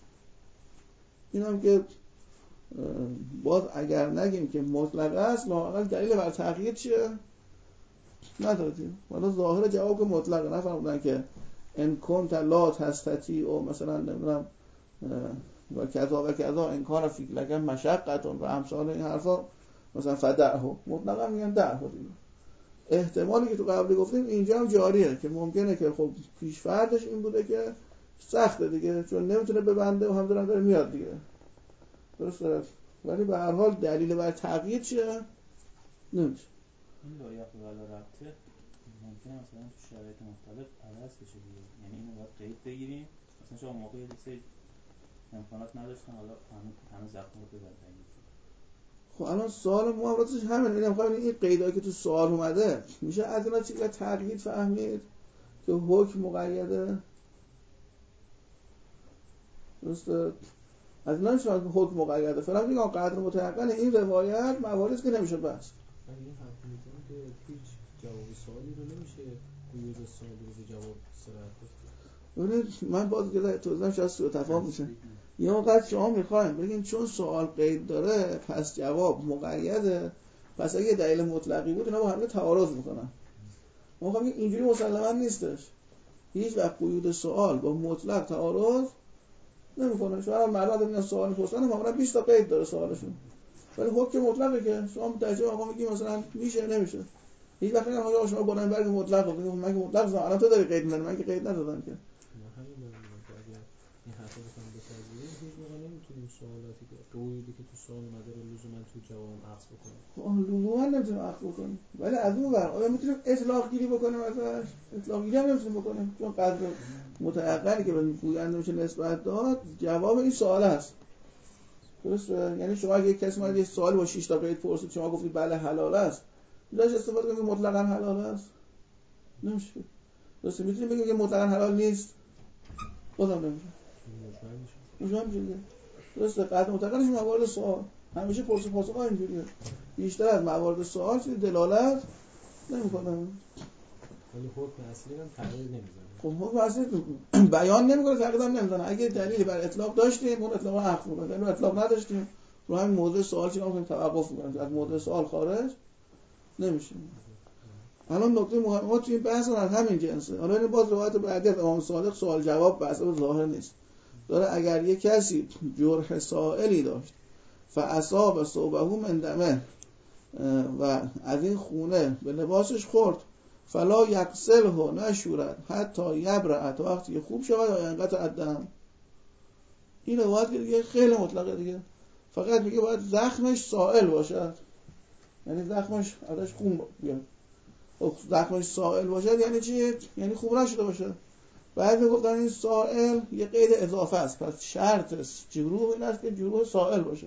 اینم که باز اگر نگیم که مطلق است لااقل دلیل بر تقیید چیه؟ ندادیم. حالا ظاهر جواب که مطلقه، نفرمودن که ان کنت لا تستطیع و مثلا نمیدونم و کذا و کذا ان کان فی لک مشقه و امثال این حرفا، مثلا فدعه مطلقا میگن دعه دیگه. احتمالی که تو قبلی گفتیم اینجا هم جاریه که ممکنه که خب پیش فردش این بوده که سخته دیگه چون نمیتونه ببنده و همدارم داره میاد دیگه، درسته؟ ولی به هر حال دلیل بر تقیید چیه؟ نمیشه. این لایق ولا ربطه ممکنه مثلا تو شرایط مختلف عوض بشه دیگه، یعنی اینو باید قید بگیریم مثلا شما موقع یه سری امکانات نداشتن، حالا همه زخم رو بزن. خب الان سوال ما راستش همین، اینم می‌خوام این قیدایی که تو سوال اومده میشه از اینا چیزا تقیید فهمید که حکم مقیده. درسته؟ از اینا میشه حکم مقیده. فعلا میگم قدر متيقن این روایت مواردی که نمیشه بس. اگه این حرف میزنه که هیچ جواب سوالی رو نمیشه قیود سوال رو به جواب صراحت گفت. ببینید من باز دیگه توضیحم شاید سوء تفاهم میشه. یه وقت شما میخوایم بگین چون سوال قید داره پس جواب مقیده، پس اگه دلیل مطلقی بود اینا با هم تعارض میکنن. ما میخوام بگیم اینجوری مسلما نیستش. هیچ وقت قیود سوال با مطلق تعارض نمیکنه. شما مردم میان سوال میپرسن معمولا 20 تا قید داره سوالشون. ولی حکم مطلقه که شما متوجه آقا میگی مثلا میشه نمیشه. هیچ وقت نمیگم آقا شما بنابراین برگ مطلق بگید من که مطلق زدم الان تو داری قید می‌زنی من که قید نزدم که. این حرفا بخوام بپذیریم هیچ موقع نمیتونیم سوالاتی که قیودی که تو سوال اومده رو لزوما تو جواب عکس بکنیم. لزوما نمیتونیم عکس بکنیم. ولی از اون ور آیا میتونیم اطلاق گیری بکنیم ازش؟ اطلاق گیری هم نمیتونیم بکنیم چون قدر متيقنی که به گوینده میشه نسبت داد جواب این سوال است. درسته؟ یعنی شما اگه یک کسی اومد یه سوال با 6 تا قید پرسید شما گفتید بله حلال است. میشه استفاده کنیم مطلقاً حلال است؟ نمیشه. درسته میتونیم بگیم که مطلقاً حلال نیست؟ بازم نمیشه. مجموع میشه. درسته قدر متقنش موارد سوال همیشه پرس و پاسخ اینجوریه. بیشتر از موارد سوال چیزی دلالت نمیکنه. ولی حکم اصلی هم تغییر نمیزنه. خب حکم اصلی بیان نمیکنه تغییر هم نمیزنه. اگه دلیلی بر اطلاق داشتیم اون اطلاق حق میکنه. اگه اطلاق نداشتیم رو همین موضوع سوال چیکار می‌کنیم توقف می‌کنیم. از موضوع سوال خارج نمیشه. الان نکته مهمه تو این بحث از همین جنسه. حالا این باز روایت بعدی از امام صادق سوال جواب بحث ظاهر نیست. داره اگر یک کسی جرح سائلی داشت فاصاب ثوبه من دمه و از این خونه به لباسش خورد فلا یغسله نشورد حتی یبرأ تا وقتی خوب شود و انقطع الدم. این روایت دیگه خیلی مطلقه دیگه. فقط میگه باید زخمش سائل باشد. یعنی زخمش ازش خون بیاد. زخمش سائل باشد یعنی چی؟ یعنی خوب نشده باشه. بعد میگفتن این سائل یه قید اضافه است. پس شرط جروح این است که جروح سائل باشه.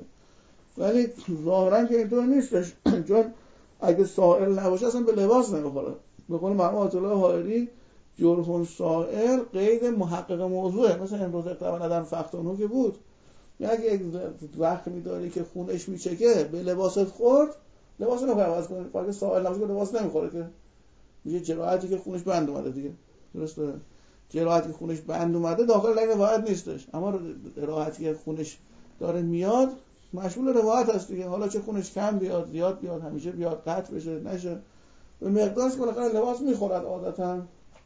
ولی ظاهرا که اینطور نیستش. چون اگه سائل نباشه اصلا به لباس نمیخوره. به قول مرحوم آیت الله حائری جرح سائل قید محقق موضوعه. مثلا امروز اقتبا ندن فختانو که بود. یعنی اگه زخمی داری که خونش میچکه به لباست خورد لباس نمیخوره عوض کنه. اگه سائل نباشه لباس نمیخوره که میشه جراحتی که خونش بند اومده دیگه. درسته؟ جراحتی که خونش بند اومده داخل این روایت نیستش. اما جراحتی که خونش داره میاد مشمول روایت هست دیگه. حالا چه خونش کم بیاد زیاد بیاد همیشه بیاد قطع بشه نشه به مقدارش بالاخره لباس میخورد عادتا.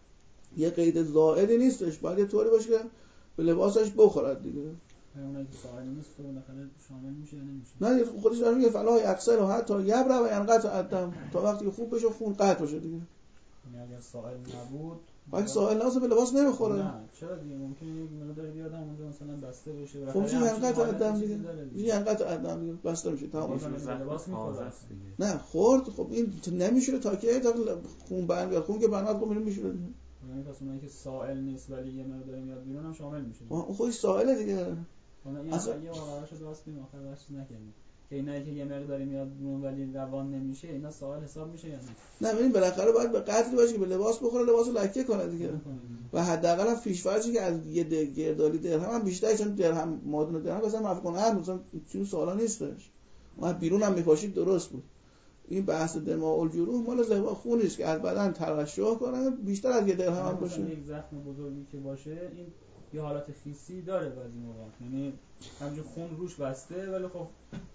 یه قید زائدی نیستش. باید یه طوری باشه که به لباسش بخورد دیگه. اونایی که سائل نیست تو بالاخره شامل میشه یا نمیشه؟ نه خودش داره میگه فلا یغسل و حتی یبرأ و ینقطع الدم تا وقتی خوب بشه خون قطع بشه دیگه. یعنی اگر سائل نبود اگه سائل نباشه به لباس نمیخوره. نه چرا دیگه ممکنه یک مقدار بیاد اونجا مثلا بسته بشه. خب چه ینقطع الدم دیگه. ینقطع الدم دیگه بسته میشه تمام میشه. لباس میخوره. نه خورد خب این نمیشه تا که تا خون بند بیاد. خون که بند خب میشه دیگه. یعنی پس اونایی که سائل نیست ولی یه مقدار میاد بیرون هم شامل میشه. اون خودش سائله دیگه. اصلا یه واقعا شده واسه بیم آخر بحث نکنیم که اینایی که یه مقداری میاد بیرون ولی روان نمیشه اینا سائل حساب میشه یا نه؟ نه ببین بالاخره باید به قدری باشه که به لباس بخوره لباسو لکه کنه دیگه. و حداقل هم پیش فرضی که از یه گردالی درهم هم بیشتر چون درهم مادون درهم مثلا مفهوم هر مثلا چون سوالا نیستش. ما بیرون هم میپاشید درست بود. این بحث دماء الجروح مال زبا خونی است که از بدن ترشح کنه بیشتر از یه درهم هم باشه. یک زخم بزرگی که باشه این یه حالت خیسی داره بعضی موقع. یعنی همینجور خون روش بسته ولی خب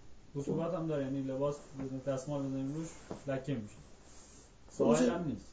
رطوبت هم داره. یعنی لباس دستمال بزنیم روش لکه میشه. سائل هم نیست.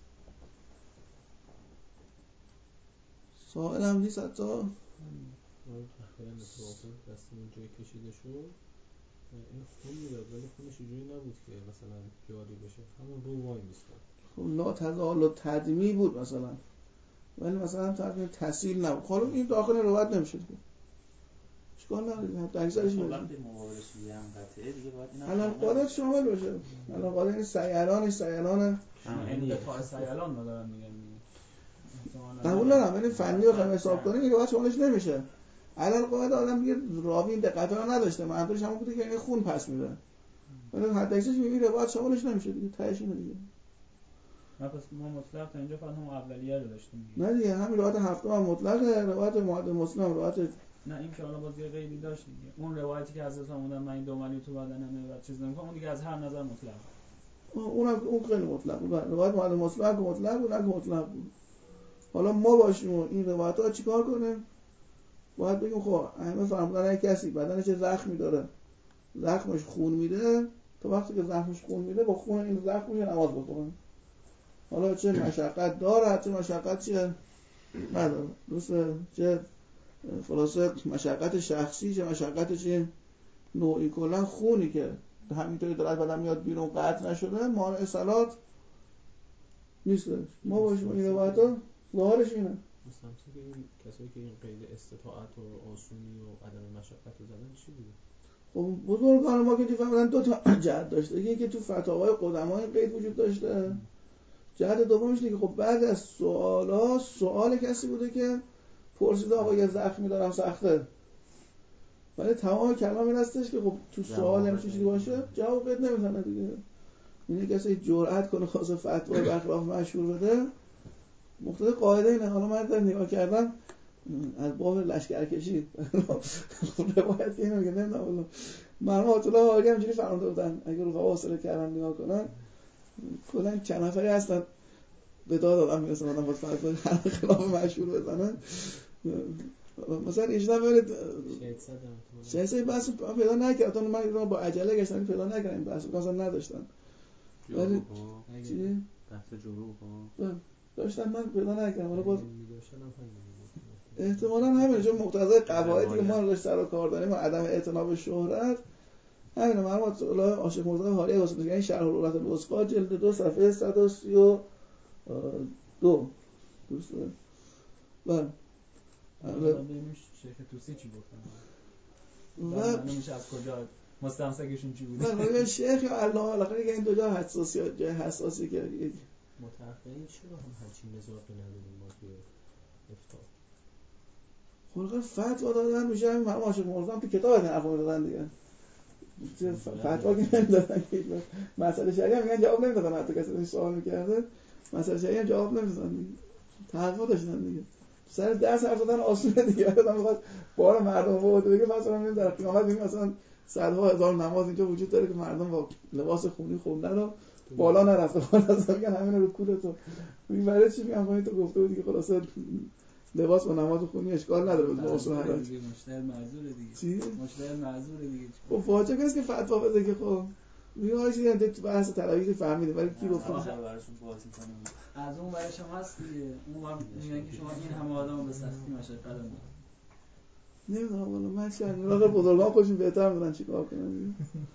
سائل هم نیست حتی. اخیراً اتفاقا دستمون جای کشیده شد این خون میداد ولی خونش اینجوری نبود که مثلا جاری بشه. همون رو وای میستاد. خب لا تزال و تدمی بود مثلا. ولی مثلا تقریبا تسهیل نبود. حالا این داخل روایت نمیشه دیگه. چیکار نداره حتی اکثرش میشه. وقتی مقابلش یه قطعه دیگه باید اینا الان قادر شامل بشه. الان قادر این سیلان این دفاع سیلان ندارن میگن. قبول دارم، یعنی فنی رو بخوایم حساب کنیم این روایت شاملش نمیشه. علل قاعده آدم میگه راوی این دقت رو نداشته، منظورش همون بوده که این خون پس میده، ولی حد اکثرش میگه روایت شاملش نمیشه دیگه، تهش اینه دیگه. نه پس ما مطلق تا اینجا فقط هم اولیه رو داشتیم. نه دیگه همین روایت هفتم هم مطلقه، روایت معادل مسلم روایت نه این که حالا باز یه قیدی داشت دیگه. اون روایتی که حضرت فرمودن من این دو ملی تو بدنمه و چیز نمی‌کنم، اون دیگه از هر نظر مطلق. اون خیلی مطلق بود. روایت معادل مسلم که مطلق بود، نه که مطلق بود. حالا ما باشیم و این روایت‌ها چیکار کنیم؟ باید بگیم خب همه فرمودن اگه کسی بدنش زخمی داره، زخمش خون میده، تا وقتی که زخمش خون میده با خون این زخم میشه نماز بخونه. حالا چه مشقت داره، چه مشقت چیه نداره، درسته؟ چه خلاصه مشقت شخصی، چه مشقت چه نوعی، کلا خونی که همینطوری داره بدن میاد بیرون قطع نشده مانع صلات نیستش. ما باشیم این روایت‌ها ظاهرش اینه. مستمسک این کسایی که این قید استطاعت و آسونی و عدم مشقت رو زدن چی بوده؟ خب بزرگان ما که فهمیدن دو تا جهت داشته، یکی که تو فتاوای قدمای قید وجود داشته، جهت دومش اینه که خب بعد از سوال کسی بوده که پرسیده آقا یه زخمی دارم سخته، ولی تمام کلام این هستش که خب تو سوال هم چیزی باشه جواب قید نمیزنه دیگه. یعنی کسی جرأت کنه خاصه فتوا بخلاف مشهور بده، مقتضی قاعده اینه. حالا من در نگاه کردم از باب لشکرکشی روایت اینو میگه، نمیدونم والله مرحوم آیت الله حاجی همینجوری فرموده بودن اگه رو حوصله کردن نگاه کنن کلا چند نفری هستن به داد آدم میرسه آدم با فتوا خلاف مشهور بزنن. مثلا ایشون برید شایسته بحث پیدا نکردن، من با عجله گشتم پیدا نکردم، بحث اصلا نداشتن. ولی چی؟ بحث جروح داشتن من پیدا نکردم. حالا باز احتمالاً همین چون مقتضای قواعدی که ما روش سر و کار داریم و عدم اعتنا به شهرت همین. مرحوم الله عاشق مرتضی حاریه واسه میگن شرح العلوم الوثقی جلد 2 صفحه 132 درسته؟ بله. ببینیم شیخ توسی چی گفتن و نمیشه از کجا مستمسکشون چی بوده. بله شیخ یا علامه بالاخره که این دو جا حساسیت جای حساسی که متأخرین چرا هم همچین مزاقی نداریم ما توی افتاد خلق فتوا دادن میشه همین مرحوم عاشق مرتضی تو کتاب این حرفا دادن دیگه. فتوا که نمیدادن که مسئله شریعه میگن جواب نمیدادن، حتی کسی این سوال میکرده مسئله شریعه جواب نمیدادن دیگه، تحقیق داشتن دیگه. سر درس حرف دادن آسونه دیگه. آدم میخواد بار مردم بوده دیگه مثلا میگم در قیامت میگم مثلا صدها هزار نماز اینجا وجود داره که مردم با لباس خونی خوندن و بالا نرفته، خلاص میگن همین رو کول تو این برای چی میگم خودت تو گفته بودی که خلاص لباس با نماز خونی اشکال نداره به اصول حرج. مشتری معذوره دیگه. چی؟ مشتری معذوره دیگه. خب واجب نیست که فتوا بده که خب میگه چیزی تو بحث تراویح فهمیدی ولی کی گفت براشون باز می‌کنه از اون برش هم هست دیگه. اون میگن که شما این همه آدمو به سختی مشقت دادن. نمیدونم والله من چه میگم بزرگان خودشون بهتر میدونن چیکار کنن.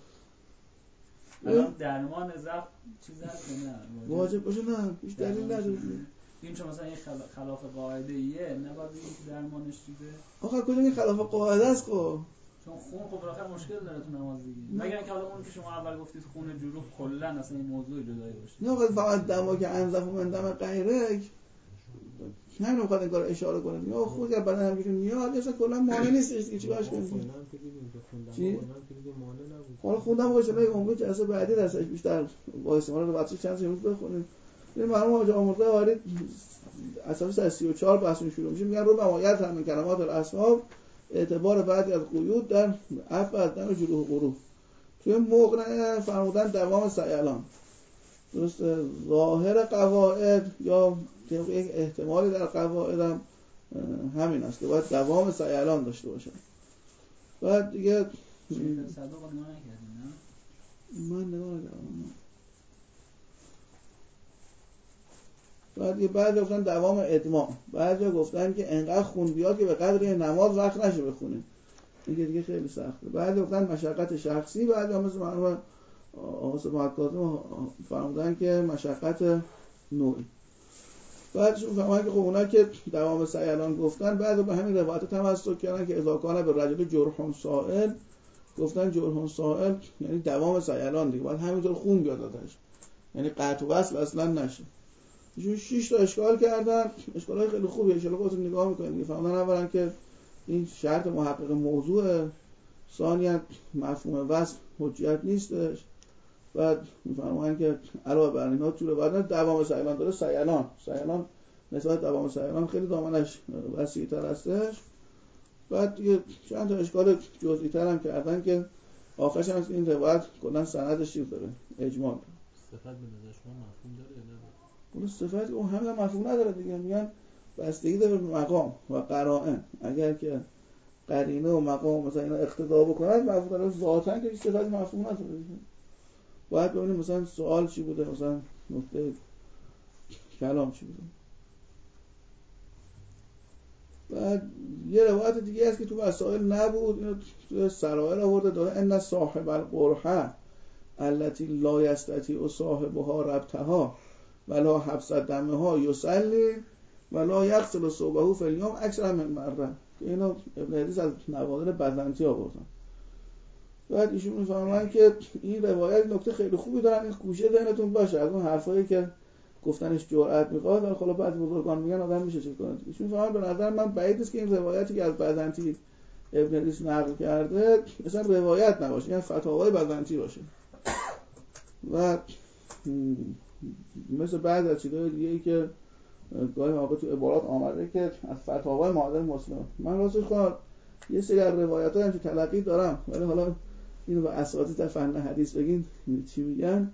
الان درمان زخم چیز هست نه واجب باشه نه هیچ دلیل نداره. این چون مثلا این خلاف قاعده ایه نباید بگیم که درمانش چیزه. آخه کدوم این خلاف قاعده است خب؟ چون خون خب بالاخره مشکل داره تو نماز دیگه. مگر اینکه حالا اون که شما اول گفتید خون جروح کلا اصلا این موضوع جدایی باشه. نه واقعا فقط دما که انزف من دم غیره همین رو خواهد انگار اشاره کنه یا خود یا بدن هم که میاد اصلا کلا مانع نیستش که چیکارش کنیم. چی؟ حالا خوندم باشه نه عمومی جلسه بعدی درسش بیشتر واسه ما رو بچه‌ها چند تا امروز بخونیم. این مرحوم حاج آمرزا وارد اصلا 34 بحثون شروع میشه میگن رو نمایت همین کلمات الاصحاب اعتبار بعضی از قیود در عفو از دم جروح و قروح توی مقنعه فرمودن دوام سیلان درست ظاهر قواعد یا طبق یک احتمالی در قواعد هم همین است که باید دوام سیلان داشته باشه. بعد دیگه من نگاه کردم بعد گفتن دوام ادماء، بعضی گفتن که انقدر خون بیاد که به قدر نماز وقت نشه بخونیم دیگه خیلی سخته. بعد گفتن مشقت شخصی، بعد هم مثل مرحوم آقا محکاتم فرمودن که مشقت نوعی. بعدشون فهمیدن که خب اونا که دوام سیلان گفتن بعد به همین روایت تمسک کردن که اذا کان به رجل جرح سائل، گفتن جرح سائل یعنی دوام سیلان دیگه، باید همینطور خون بیاد ازش، یعنی قطع و وصل اصلا نشه. ایشون 6 تا اشکال کردن، اشکالای خیلی خوبیه، ان شاء الله خودتون نگاه میکنید. فهمیدن اولا که این شرط محقق موضوع، ثانیاً مفهوم وصف حجت نیستش، بعد میفرمایند که علاوه بر اینها طول بعد دوام سیلان داره. سیلان نسبت دوام سیلان خیلی دامنش وسیع‌تر هستش. بعد دیگه چند تا اشکال جزئی‌تر هم کردن که آخرش هم این روایت کلا سندش چیز داره، اجمال. صفت به نظر شما مفهوم داره یا نه؟ اون صفت اون هم مفهوم نداره دیگه، میگن بستگی داره به مقام و قرائن. اگر که قرینه و مقام مثلا اینا اقتضا بکنن مفهوم داره، ذاتاً که هیچ صفتی مفهوم نداره دیگه. باید ببینیم مثلا سوال چی بوده، مثلا نکته کلام چی بوده. بعد یه روایت دیگه هست که تو وسائل نبود، اینو تو سرائر آورده، داره ان صاحب القرحه التي لا يستطيع صاحبها ربطها ولا حبس دمها يصلي ولا يغسل ثوبه في اليوم اکثر من مره. اینو ابن حدیث از نوادر بزنطی آوردن. بعد ایشون میفهمن که این روایت نکته خیلی خوبی دارن، این گوشه ذهنتون باشه از اون حرفایی که گفتنش جرأت میخواد، ولی خلا بعضی بزرگان میگن آدم میشه چه کنه. ایشون میفهمن به نظر من بعید نیست که این روایتی که از بزنطی ابن حدیث نقل کرده مثلا روایت نباشه، یعنی فتاوای بزنطی باشه. و مثل بعض از چیزهای دیگه‌ای که گاهی موقع تو عبارات آمده که از فتاوای معادل مسلم، من راستش خواهم یه سری از روایت‌ها هم که تلقی دارم، ولی حالا اینو به اساتید فن حدیث بگین چی میگن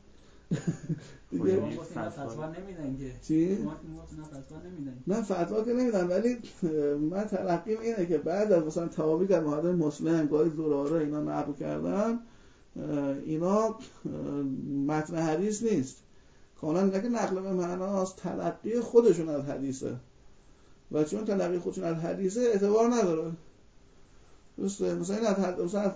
دیگه. فتوا نمیدن که چی؟ فتوا نمیدن. نه فتوا که نمیدن، ولی من تلقیم اینه که بعد از مثلا توابی که معادل مسلم گاهی زراره اینا نقل کردن، اینا متن حدیث نیست، کاملا نگه نقل به معناست، تلقی خودشون از حدیثه و چون تلقی خودشون از حدیثه اعتبار نداره. درسته؟ مثلا این مثلا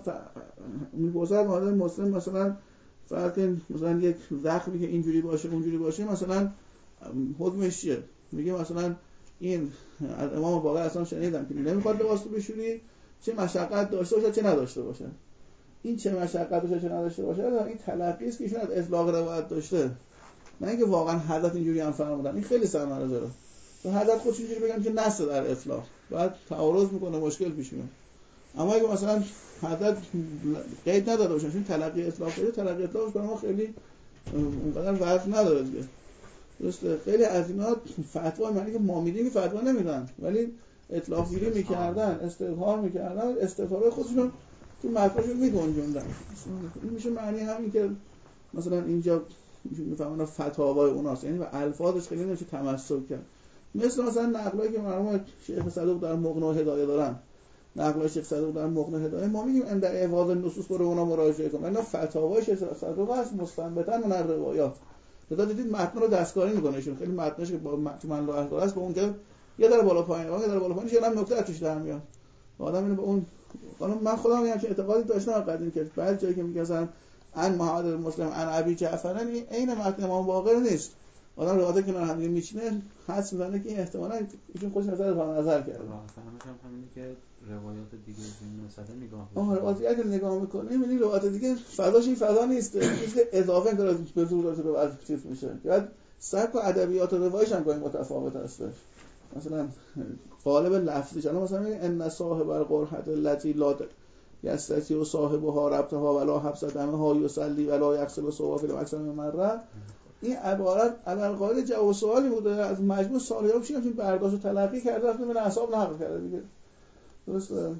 میپرسد معادل مسلم مثلا فرض مثلا یک زخمی که اینجوری باشه اونجوری باشه مثلا حکمش چیه؟ میگه مثلا این از امام باقر اصلا شنیدم که نمیخواد لباس رو بشوری، چه مشقت داشته باشه چه نداشته باشه. این چه مشقت داشته چه نداشته باشه این تلقی است که ایشون از اطلاق روایت داشته، نه اینکه واقعا حضرت اینجوری هم فرمودن. این خیلی ثمره داره. تو حضرت خودش اینجوری بگن که نص در اطلاق بعد تعارض میکنه، مشکل پیش میاد. اما اگه مثلا حضرت قید نداده باشه چون تلقی اطلاق داره، تلقی اطلاقش برای ما خیلی اونقدر وزن نداره دیگه. درسته؟ خیلی از اینا فتوا معنی که ما میدیم فتوا نمیدن، ولی اطلاق گیری میکردن، استظهار میکردن، استظهار خودشون تو متنشون میگنجوندن. این میشه معنی همین که مثلا اینجا میفهمن فتاوای اوناست، یعنی به الفاظش خیلی نمیشه تمسک کرد. مثلا نقلایی که مرحوم شیخ صدوق در مغنی و هدایه دارن، نقلای شیخ صدوق در مغنی و هدایه، ما میگیم ان در اواز النصوص برو اونا مراجعه کن، اینا فتاوای شیخ صدوق است مستنبطن من روایات. لذا دیدید متن رو دستکاری میکنه ایشون، خیلی متنش که با من لا احضار است با اونجا یه در بالا پایین یه در بالا پایینش هم نکته توش در میاد. آدم اینو به اون حالا من خودم هم همچین اعتقادی داشتم قدیم که بعضی جایی که میگن ان محمد مسلم ان ابی جعفر این متن امام باقر نیست، آدم روایت کنار هم میچینه حدس میزنه که این احتمالاً ایشون خودش نظر کرده. فهمش هم همینه که روایات دیگه این مسئله نگاه کنیم. روایت که نگاه میکنیم این روایت دیگه فضاش این فضا نیست، چیز اضافه داره به زور رو از چیز میشه. بعد سبک و ادبیات و روایش هم گاهی متفاوت هستش. مثلا قالب لفظیش الان مثلا ان صاحب القرحه التي لا یستطیع صاحبها ربطها ولا حبس دمها یصلی ولا یغسل ثوبه فی اکثر من مره، این عبارت علالقاعده جواب سوالی بوده از مجموع سوالی‌ها بشین که برداشت و تلقی کرده رفته من اصحاب نقل کرده دیگه. درسته؟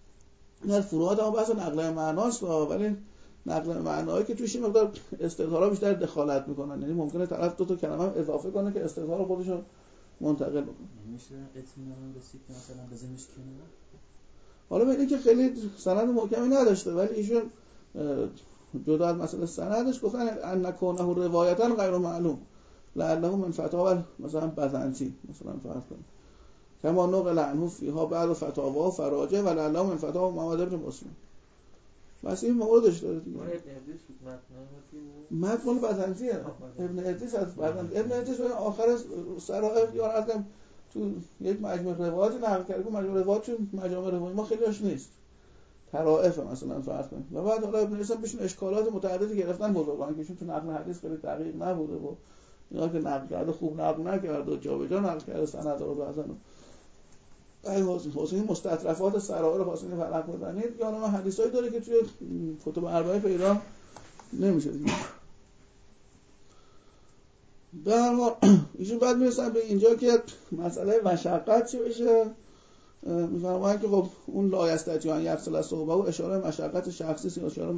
نه فروعات هم بحث نقل معناست، ولی نقل معنایی که توش این مقدار استظهارا بیشتر دخالت میکنن، یعنی ممکنه طرف دو تا کلمه هم اضافه کنه که استظهار خودشو منتقل بکنه. میشه اطمینان رسید که مثلا بزنش کنار. حالا به اینکه خیلی سند محکمی نداشته، ولی ایشون جدا از مسئله سندش گفتن ان نکونه روایتا غیر معلوم لعله من فتاوی مثلا بزنطی مثلا فرض کنیم کما نقل عنه فیها بعض فتاوا فراجع و لعله من فتاوی محمد ابن مسلم. بس این موردش داره دیگه. متن بزنطیه ابن حدیث از بزنطی. ابن حدیث آخر سرائر یا ازم تو یک مجموع روایات نقل کرده، مجموع روایات چون مجامع روایی ما خیلیش نیست، طرائف مثلا فرض کنیم. و بعد حالا ابن حسن بهشون اشکالات متعددی گرفتن بزرگان که ایشون تو نقل حدیث خیلی دقیق نبوده و اینا که نقل کرده خوب نقل نکرده و جابجا نقل کرده سند رو بعضن اگه حسین مستطرفات سرائر حسین فرق بزنید یا اون حدیثایی داره که توی کتب اربعه پیدا نمیشه دیگه. به هر حال ایشون بعد میرسن به اینجا که مسئله مشقت چی بشه. میفرماید که خب اون لا یستطیع ان یفصل صحبه و اشاره مشقت شخصی است، اشاره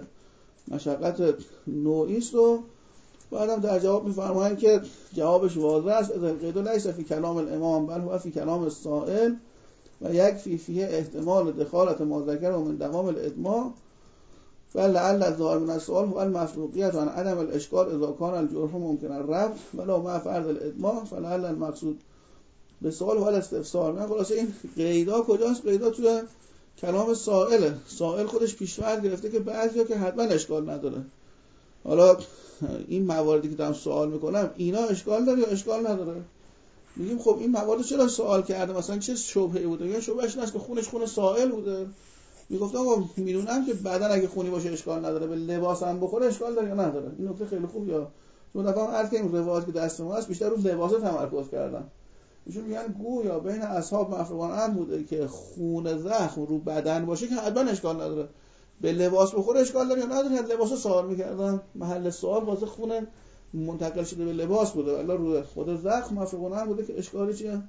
مشقت نوعی است و بعدم در جواب میفرماید که جوابش واضح است. اذا القید لیس فی کلام الامام بل هو فی کلام السائل و یکفی فیه احتمال دخالت ما ذکر و من دوام الادماء بل لعل الظاهر من السؤال هو المفروقیت عن عدم الاشکال اذا کان الجرح ممکن الرفع ولا مع فرض الادماء فلعل المقصود به سوال هو الاستفسار. نه خلاصه این قیدا کجاست؟ قیدا توی کلام سائله. سائل خودش پیش‌فرض گرفته که بعضیا که حتما اشکال نداره. حالا این مواردی که دارم سوال میکنم اینا اشکال داره یا اشکال نداره؟ میگیم خب این موارد چرا سوال کرده؟ مثلا چه شبهه‌ای بوده؟ یا شبهش این است که خونش خون سائل بوده. میگفتم آقا میدونم که بعدن اگه خونی باشه اشکال نداره، به لباس هم بخوره اشکال داره یا نداره. این نکته خیلی خوبه. چون دفعه عرض کردم روایت که دست ما هست بیشتر رو لباس تمرکز کردم. ایشون میگن گویا بین اصحاب مفروغان عام بوده که خون زخم رو بدن باشه که حتما اشکال نداره، به لباس بخوره اشکال داره یا نداره. لباسو سوال میکردم، محل سوال واسه خون منتقل شده به لباس بوده، ولی رو خود زخم مفروغان عام بوده که اشکالی چیه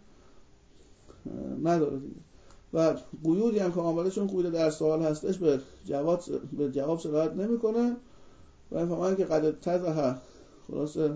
نداره دیگه. و قیودی هم که آمده چون قیود در سوال هستش به جواب صلاحیت نمیکنه و فهمن که قد تضح خلاصه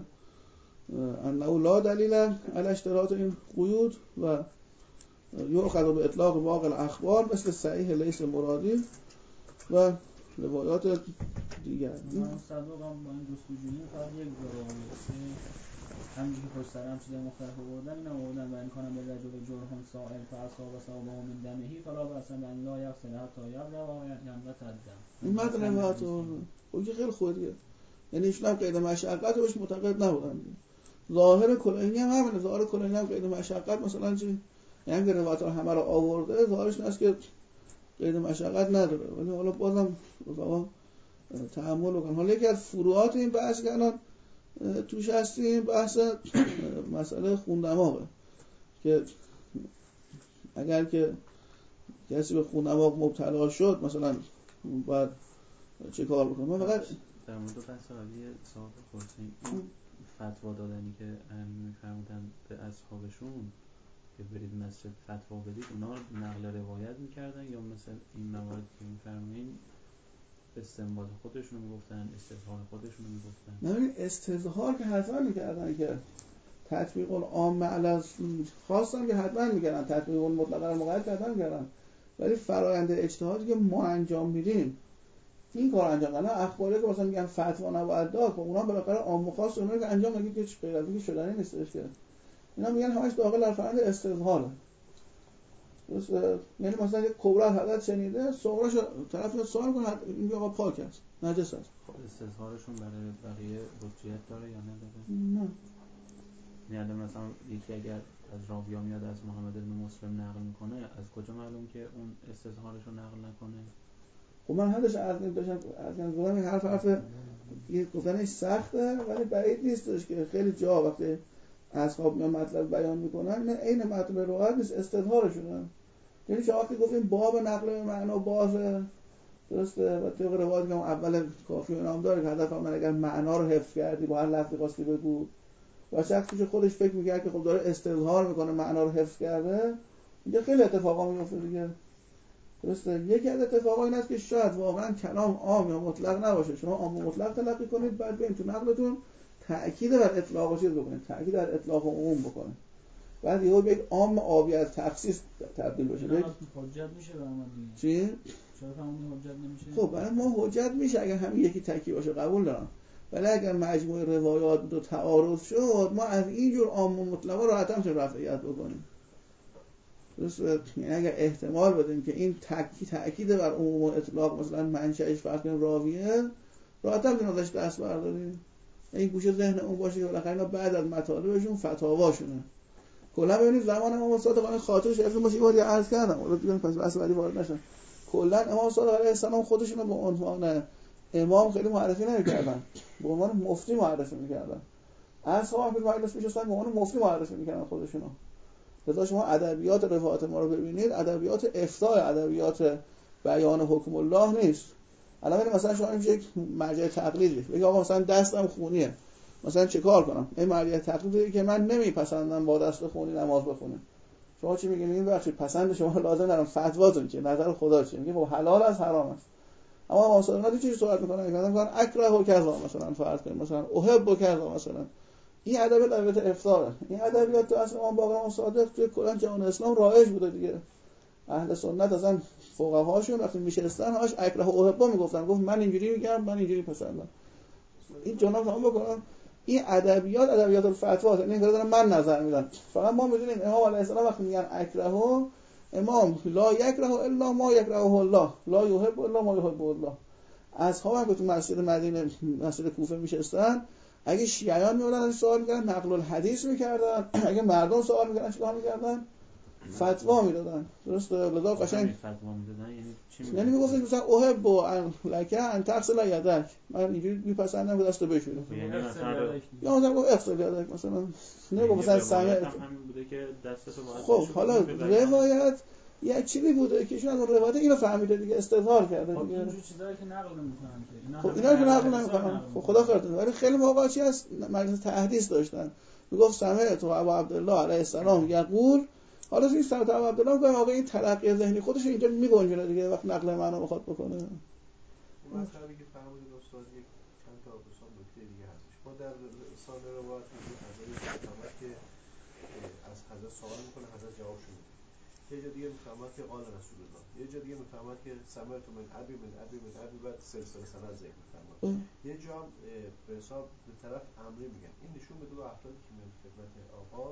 انه لا دلیل علی اشتراط این قیود و یؤخذ به اطلاق واقع الاخبار مثل صحیح لیس مرادی و روایات دیگر. من صدوق هم با این جستجویی فقط یک جوابی همینجوری که پشت سر هم چیزای مختلف آوردن، این آوردن و این کنم به رجل جرحون سائل فاصاب صابه من دمهی فلا بأس بأن لا یغسل حتی یبرأ و ینبت الدم. این متن روایت اون که خیلی خوبه، یعنی ایشون هم قید مشقت بهش معتقد نبودن. ظاهر کلینی هم همینه. ظاهر کلینی هم قید مشقت مثلا چی؟ یعنی روایت ها همه رو آورده، ظاهرش این است که قید مشقت نداره، ولی حالا بازم رفقا تأمل بکنم. حالا یکی از فروعات این بحث که الان توش هستیم بحث مسئله خون دماغه که اگر که کسی به خون دماغ مبتلا شد مثلا باید چه کار بکنه. من فقط در مورد بحث عالی صاحب خورسین این فتوا دادنی که میفرمودن به اصحابشون که برید مسجد فتوا بدید، اونا نقل روایت میکردن یا مثلا این موارد که میفرمایین استنباط خودشون میگفتن، استظهار خودشون میگفتن؟ نه استظهار که حتما میکردن، که تطبیق العام علی خواستن که حتما میکردن، تطبیق المطلق علی المقید حتما میکردن، ولی فرآیند اجتهادی که ما انجام میدیم این کار انجام دادن. اخباری که مثلا میگن فتوا نباید داد، خب اونا بالاخره عام و خاص اونایی که انجام نگید که غیر از اینکه شدنی نیستش که اینا میگن همش داخل در فرآیند استظهاره. درست؟ یعنی مثلا یک کبرا حدث شنیده، صغراش طرف سوال کنه این آقا پاک است، نجس است. خب استظهارشون برای بقیه حجیت داره یا نداره؟ نه. یعنی مثلا یکی اگر از راویا میاد از محمد بن مسلم نقل میکنه، از کجا معلوم که اون استظهارشو نقل نکنه؟ خب من همش از این حرف یه گفتنش سخته ولی بعید نیستش که خیلی جا وقتی اصحاب میان مطلب بیان میکنن نه عین مطلب روایت نیست، استظهارشونه. یعنی شما وقتی گفتیم باب نقل معنا باز درسته و طبق روایت که اول کافی نام داره که هدف من اگر معنا رو حفظ کردی با هر لفظی خواستی بگو و شخصی که خودش فکر می‌کرد که خب داره استظهار میکنه معنا رو حفظ کرده، اینجا خیلی اتفاقا میفته دیگه. درسته؟ یکی از اتفاقا این است که شاید واقعا کلام عام یا مطلق نباشه، شما عام و مطلق تلقی کنید بعد برید تو نقلتون تأکید بر اطلاق و چیز بکنید، تأکید بر اطلاق و عموم بکنید، بعد یهو یک عام آبی از تخصیص تبدیل بشه. حجت میشه برام دیگه. چی؟ چرا همون حجت نمیشه؟ خب برای ما حجت میشه اگر همین یکی تکی باشه، قبول دارم، ولی اگر مجموعه روایات بود و تعارض شد ما از این جور عام و مطلقا راحت میشه رفعیت بکنیم. درسته؟ یعنی اگر احتمال بدیم که این تأکید بر عموم و اطلاق مثلا منشأش فرض کنیم راویه، راحت میشه ازش دست برداریم. این گوشه ذهن اون باشه که بالاخره اینا بعد از مطالبشون فتاواشونه. کلا ببینید زمان امام صادق خاطرش از باشه، یه عرض کردم حالا دیگه پس بحث بعدی وارد نشم. کلا امام صادق علیه السلام خودشون رو به عنوان امام خیلی معرفی نمی‌کردن، به عنوان مفتی معرفی می‌کردن. اصحاب هم که مجلس میشستن به عنوان مفتی معرفی میکنن خودشونو. لذا شما ادبیات روایت ما رو ببینید، ادبیات افتاء، ادبیات بیان حکم الله نیست. الان مثلا شما میشه یک مرجع تقلیدی بگی آقا مثلا دستم خونیه، مثلا چه کار کنم؟ این مرجع تقلیدی که من نمیپسندم با دست خونی نماز بخونم. شما چی میگین؟ این بخشید پسند شما لازم ندارم، فتواتون چیه، نظر خدا چیه؟ میگه خب حلال از حرام است. اما مصادقات چیزی صحبت میکنن، میگن اکره و کذا مثلا فرض کنیم، مثلا احب و کذا مثلا. این ادبیات افتاء، این ادبیات تو اصل امام باقر صادق توی کلا جهان اسلام رایج بوده دیگه. اهل سنت اصلا فقهاشون وقتی میشستن هاش اکره و احب میگفتن، گفت من اینجوری میگم، من اینجوری پسندم. این جناب تمام بکنم. این ادبیات الفتوا، یعنی اینکه دارم من نظر میدم. فقط ما میدونیم امام علیه السلام وقتی میگن اکره، امام لا یکره الا ما یکره الله، لا یحب الا ما یحب الله. اصحاب که تو مسجد مدینه، مسجد کوفه میشستن، اگه شیعیان میومدن سوال میکردن نقل الحدیث میکردن، اگه مردم سوال میکردن چیکار میکردن؟ فتوا میدادن. درسته؟ لذا قشنگ فتوا میدادن یعنی چی میگن؟ یعنی میگفتن مثلا احب لک ان تغسل یدک، من اینجوری میپسندم که دستو بشوری. یعنی مثلا یا مثلا گفت اغسل یدک، مثلا نمیگفت مثلا سمع همین بوده که دستتو باید خب حالا روایت یه چیزی بوده که ایشون از روایت اینو فهمیده دیگه، استظهار کرده دیگه. اینجور چیزایی که نقل نمی‌کنن که خب اینا که نقل نمی‌کنن، خب خدا خیرتون. ولی خیلی مواقع چی هست مجلس تحدیث داشتن، میگفت سمعت ابا عبدالله علیه السلام یقول. حالا این سمعت ابا عبدالله که واقعا این تلقی ذهنی خودش اینجا میگنجونه دیگه، وقت نقل معنا بخواد بکنه. اون مطلبی که فرمودید استاد یک چند تا دوستان نکته دیگه هستش. ما در لسان روایت میگیم حضرت که از حضرت سوال میکنه، حضرت جوابشون میده. یه جا دیگه میفهمد که قال رسول الله، یه جا دیگه میفهمد که سمعت من ابی بعد سلسله سند ذکر میفهمد. یه جا هم به حساب به طرف امری میگن. این نشون میده افرادی که میان خدمت آقا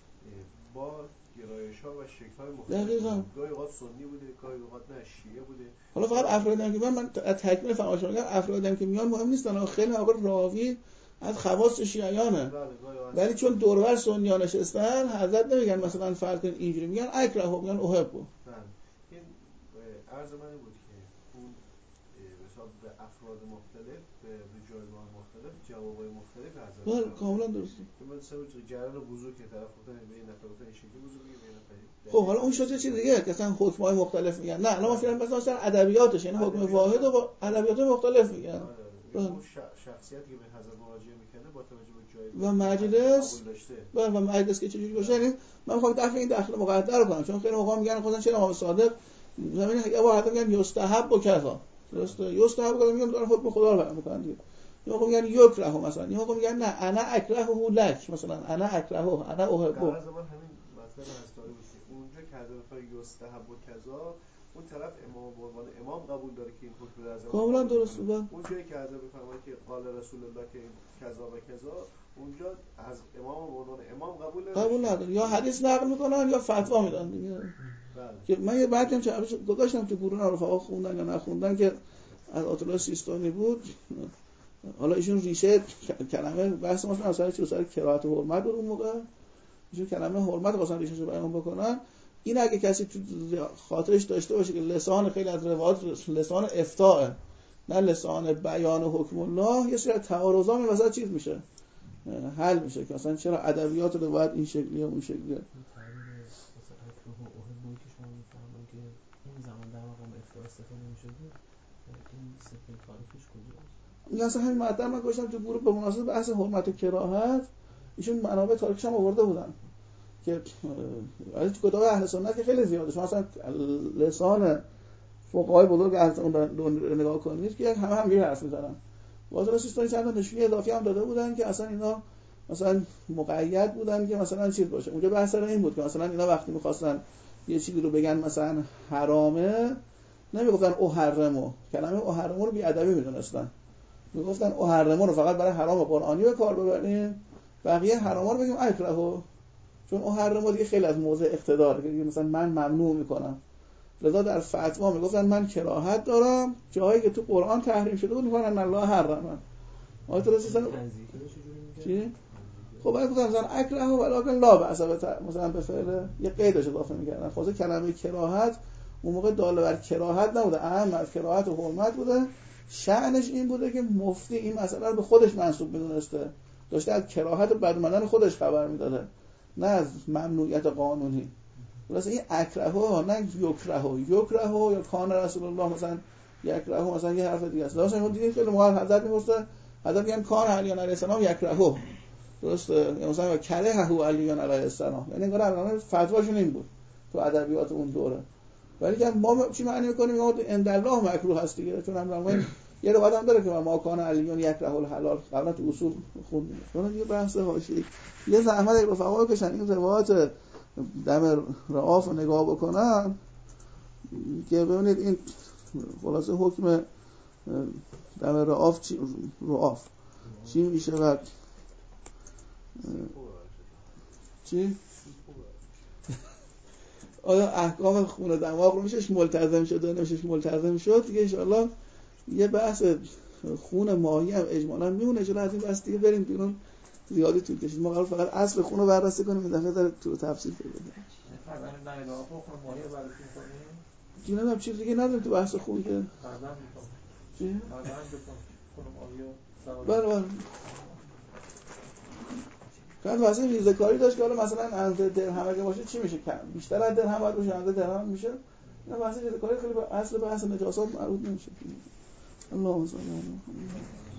با گرایش‌ها و شکل‌های مختلف، گاهی اوقات سنی بوده، گاهی اوقات نه شیعه بوده. حالا فقط افرادی که من تکمیل فرمایش میگم، افرادی که میان مهم نیستن، خیلی آقا راوی از خواص شیعیانه، ولی چون دورور سنی‌ها نشستن حضرت نمیگن مثلا فرض کن اینجوری، میگن اکره، میگن احب. این عرض من بود که اون حساب به افراد مختلف، به رجالان مختلف جوابای مختلف حضرت. بله کاملا درسته. که مثلا جریان وضو که طرف گفتن به این نفر گفتن این شکلی وضو میگه، به این نفر. خب حالا اون شده چیز دیگه که اصلا حکمای مختلف میگن. نه الان ما فعلا مثلا ادبیاتش، یعنی حکم واحد و ادبیات مختلف میگن. اون شخصیتی که به حضرت مراجعه میکنه با توجه به جای و مجلس و مجلس که چجوری باشه. یعنی من میخوام این داخل مقدر کنم، چون خیلی موقع میگن خودن چرا امام صادق زمین یه بار حتی میگن یستحب و کذا، درسته؟ یستحب کذا میگن دارن حکم خدا رو بیان میکنن دیگه. یه موقع میگن یکره مثلا، یه موقع میگن نه انا اکره لک، مثلا انا اکره انا احب. در زمان همین مطلب هستاری بود که اونجا که حضرت یستحب و کذا، اون طرف امام به عنوان امام قبول داره که این حکم در زمان کاملا درسته. اون جایی که حضرت بفرمایید که قال رسول الله که کذا و کذا، اونجا از امام به عنوان امام قبول نداره، یا حدیث نقل میکنن یا فتوا میدن دیگه. بله. که من یه بعدم چه گذاشتم تو گروه رفقا خوندن یا نخوندن که از آیت سیستانی بود. حالا ایشون ریشه کلمه بحث ما اصلا چه سر کرات و حرمت بود اون موقع، ایشون کلمه حرمت واسه ریشه‌شو بیان بکنن. این اگه کسی تو خاطرش داشته باشه که لسان خیلی از روایات لسان افتاء، نه لسان بیان حکم الله، یه سری تعارضا می واسه چیز میشه، حل میشه که مثلا چرا ادبیات روایت این شکلیه اون شکلیه. که این زمان در مقام افتاء استفاده می‌شده، این سبیل تاریخش کجاست؟ این اصلا همین مطلب من گذاشتم تو گروه به مناسبت بحث حرمت و کراهت. ایشون منابع تاریخش هم آورده بودن که از کتاب اهل سنت که خیلی زیاده، شما اصلا لسان فقهای بزرگ از اون نگاه کنید که همه همین حرف میزنن. واسه سیستانی چند تا نشونه اضافی هم داده بودن که اصلا اینا مثلا مقید بودن که مثلا چیز باشه. اونجا بحث سر این بود که مثلا اینا وقتی می‌خواستن یه چیزی رو بگن مثلا حرامه، نمیگفتن احرمو، کلمه احرمو رو بی‌ادبی میدونستن، میگفتن احرمو رو فقط برای حرام قرآنی به کار ببریم، بقیه حراما رو بگیم اکرهو، چون احرمو دیگه خیلی از موضع اقتدار، که مثلا من ممنوع میکنم. لذا در فتوا میگفتن من کراهت دارم، جایی که تو قرآن تحریم شده بود میگن الله حرمه. آیت رسول چی؟ خب بعد گفتن مثلا اکرهو ولکن لا بأس، مثلا به فعل یه قیدش اضافه میکردن. خود کلمه کراهت اون موقع داله بر کراهت نبوده، اهم از کراهت و حرمت بوده. شأنش این بوده که مفتی این مسئله رو به خودش منسوب میدونسته، داشته از کراهت بدمنن خودش خبر میداده، نه از ممنوعیت قانونی. واسه این اکرهه نه یکرهه یا کان رسول الله مثلا یکرهه مثلا یه حرف دیگه است. درسته ما دیدیم خیلی موقع حضرت میگفته، حضرت میگن کان علی علیه السلام یکرهه، درسته، مثلا کرهه علی علیه السلام، یعنی انگار الان فتواشون این بود تو ادبیات اون دوره. ولی که ما چی معنی می‌کنیم؟ ما عند الله مکروه هست دیگه، چون همون یه روایت هم داره که ما کان علیون یکره الحلال، قبلا تو اصول خوندیم. اون یه بحث حاشیه‌ای، یه زحمت رفقا بکشن این روایت دم رعاف رو نگاه بکنن که ببینید این خلاصه حکم دم رعاف چی میشه و چی؟ آیا احکام خون دماغ رو میشهش ملتزم شد و نمیشهش ملتزم شد دیگه. انشاءالله یه بحث خون ماهی هم اجمالا میمونه، چون از این بحث دیگه بریم بیرون زیادی طول کشید. ما قرار فقط اصل خون رو بررسی کنیم، این دفعه داره تو تفصیل پیدا کنیم. فرضاً نه اضافه خون ماهی رو بررسی کنیم. کی ندارم چیز دیگه نداریم تو بحث خون که فرضاً میتونم. چی؟ فرضاً بتونم خون ماهی رو بله. کاش واسه ریزه‌کاری داشت که حالا مثلا اندازه درهم اگه باشه چی میشه؟ بیشتر از درهم باید باشه، اندازه درهم میشه. نه واسه ریزه‌کاری خیلی به اصل بحث نجاسات مربوط نمیشه. اللهم صل علی محمد.